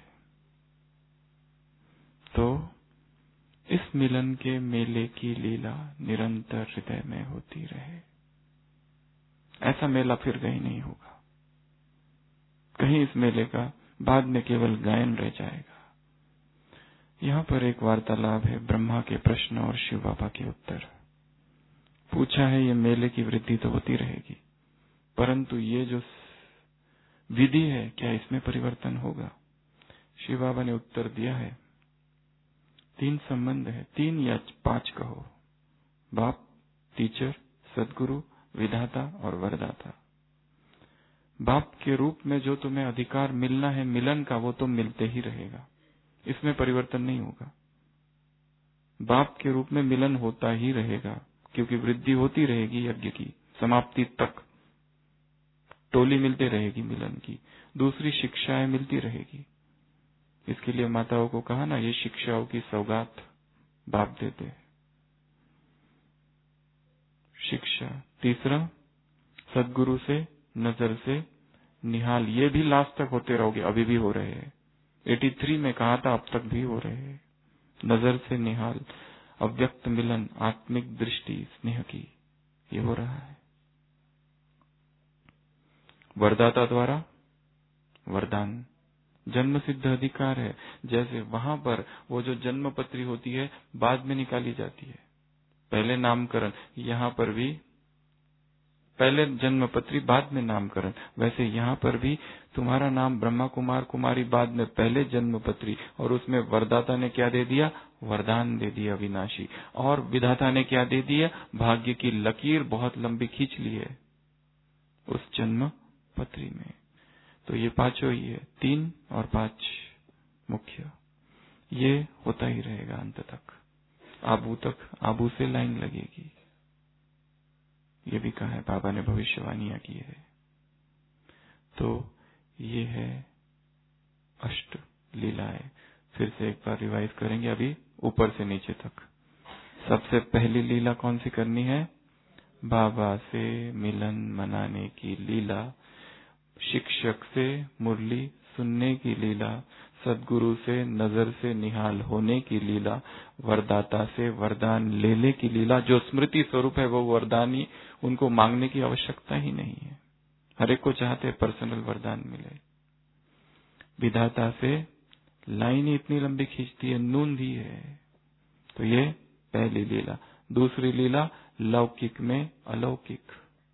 तो इस मिलन के मेले की लीला निरंतर हृदय में होती रहे। ऐसा मेला फिर कहीं नहीं होगा। कहीं इस मेले का बाद में केवल गायन रह जाएगा। यहाँ पर एक वार्तालाप है, ब्रह्मा के प्रश्न और शिव बाबा के उत्तर। पूछा है ये मेले की वृद्धि तो होती रहेगी, परंतु ये जो विधि है क्या इसमें परिवर्तन होगा? शिव बाबा ने उत्तर दिया है, तीन संबंध है, तीन या पांच कहो, बाप, टीचर, सदगुरु, विधाता और वरदाता। बाप के रूप में जो तुम्हें अधिकार मिलना है मिलन का, वो तो मिलते ही रहेगा, इसमें परिवर्तन नहीं होगा। बाप के रूप में मिलन होता ही रहेगा, क्योंकि वृद्धि होती रहेगी यज्ञ की, समाप्ति तक टोली मिलती रहेगी मिलन की। दूसरी शिक्षाएं मिलती रहेगी। इसके लिए माताओं को कहा ना, ये शिक्षाओं की सौगात बाप देते हैं। शिक्षा। तीसरा, सदगुरु से, नजर से निहाल। ये भी लास्ट तक होते रहोगे, अभी भी हो रहे हैं। तिरासी में कहा था, अब तक भी हो रहे हैं। नजर से निहाल, अव्यक्त मिलन, आत्मिक दृष्टि स्नेह की, ये हो रहा है। वरदाता द्वारा वरदान, जन्म सिद्ध अधिकार है। जैसे वहां पर वो जो जन्म पत्री होती है बाद में निकाली जाती है, पहले नामकरण, यहाँ पर भी पहले जन्म पत्री बाद में नामकरण, वैसे यहाँ पर भी तुम्हारा नाम ब्रह्मा कुमार कुमारी बाद में पहले जन्म पत्री, और उसमें वरदाता ने क्या दे दिया? वरदान दे दिया अविनाशी। और विधाता ने क्या दे दिया? भाग्य की लकीर बहुत लंबी खींच ली है उस जन्म पत्री में। तो ये पांचों ही है, तीन और पांच मुख्य, ये होता ही रहेगा अंत तक। आबू तक, आबू से लाइन लगेगी। ये भी कहा है, बाबा ने भविष्यवाणियां की है। तो ये है अष्ट लीलाएं। फिर से एक बार रिवाइज करेंगे, अभी ऊपर से नीचे तक। सबसे पहली लीला कौन सी करनी है? बाबा से मिलन मनाने की लीला, शिक्षक से मुरली सुनने की लीला, सदगुरु से नजर से निहाल होने की लीला, वरदाता से वरदान लेने की लीला। जो स्मृति स्वरूप है वो वरदान ही, उनको मांगने की आवश्यकता ही नहीं है। हर एक को चाहते पर्सनल वरदान मिले। विधाता से लाइन ही इतनी लंबी खींचती है, नूंद ही है। तो ये पहली लीला। दूसरी लीला लौकिक में अलौकिक,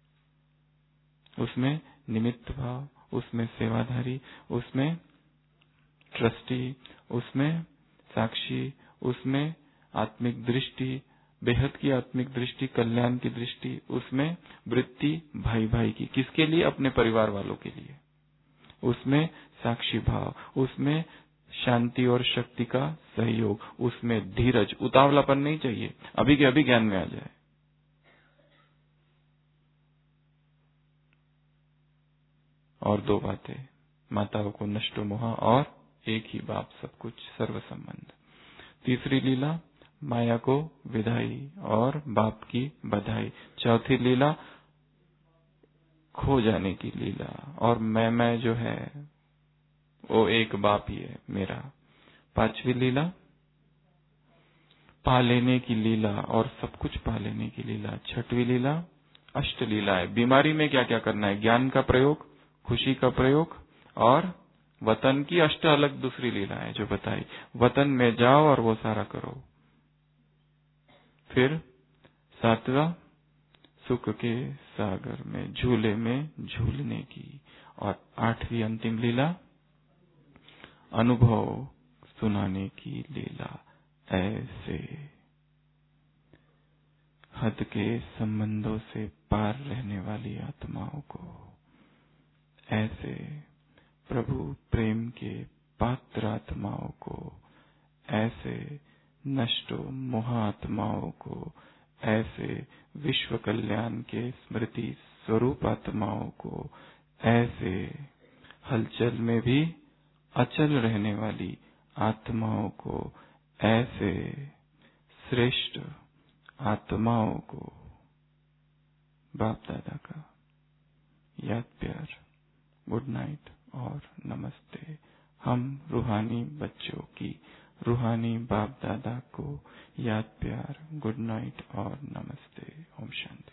उसमें निमित्त भाव, उसमें सेवाधारी, उसमें ट्रस्टी, उसमें साक्षी, उसमें आत्मिक दृष्टि, बेहद की आत्मिक दृष्टि, कल्याण की दृष्टि, उसमें वृत्ति भाई भाई की, किसके लिए? अपने परिवार वालों के लिए। उसमें साक्षी भाव, उसमें शांति और शक्ति का सहयोग, उसमें धीरज, उतावलापन नहीं चाहिए, अभी के अभी ज्ञान में आ जाए। और दो बातें, माताओं को नष्टो मोहा और एक ही बाप सब कुछ सर्व संबंध। तीसरी लीला माया को विदाई और बाप की बधाई। चौथी लीला खो जाने की लीला, और मैं मैं जो है वो एक बाप ही है मेरा। पांचवी लीला पा लेने की लीला और सब कुछ पा लेने की लीला। छठवीं लीला अष्ट लीला है। बीमारी में क्या क्या करना है? ज्ञान का प्रयोग, खुशी का प्रयोग और वतन की अष्ट अलग दूसरी लीला है जो बताई। वतन में जाओ और वो सारा करो। फिर सातवां सुख के सागर में, झूले में झूलने की। और आठवीं अंतिम लीला अनुभव सुनाने की लीला। ऐसे हद के संबंधों से पार रहने वाली आत्माओं को, ऐसे प्रभु प्रेम के पात्र आत्माओं को, ऐसे नष्टो मोहात्माओं को, ऐसे विश्व कल्याण के स्मृति स्वरूप आत्माओं को, ऐसे हलचल में भी अचल रहने वाली आत्माओं को, ऐसे श्रेष्ठ आत्माओं को बाप दादा का याद प्यार, गुड नाइट और नमस्ते। हम रूहानी बच्चों की, रूहानी बाप दादा को याद प्यार, गुड नाइट और नमस्ते। ओम शांति।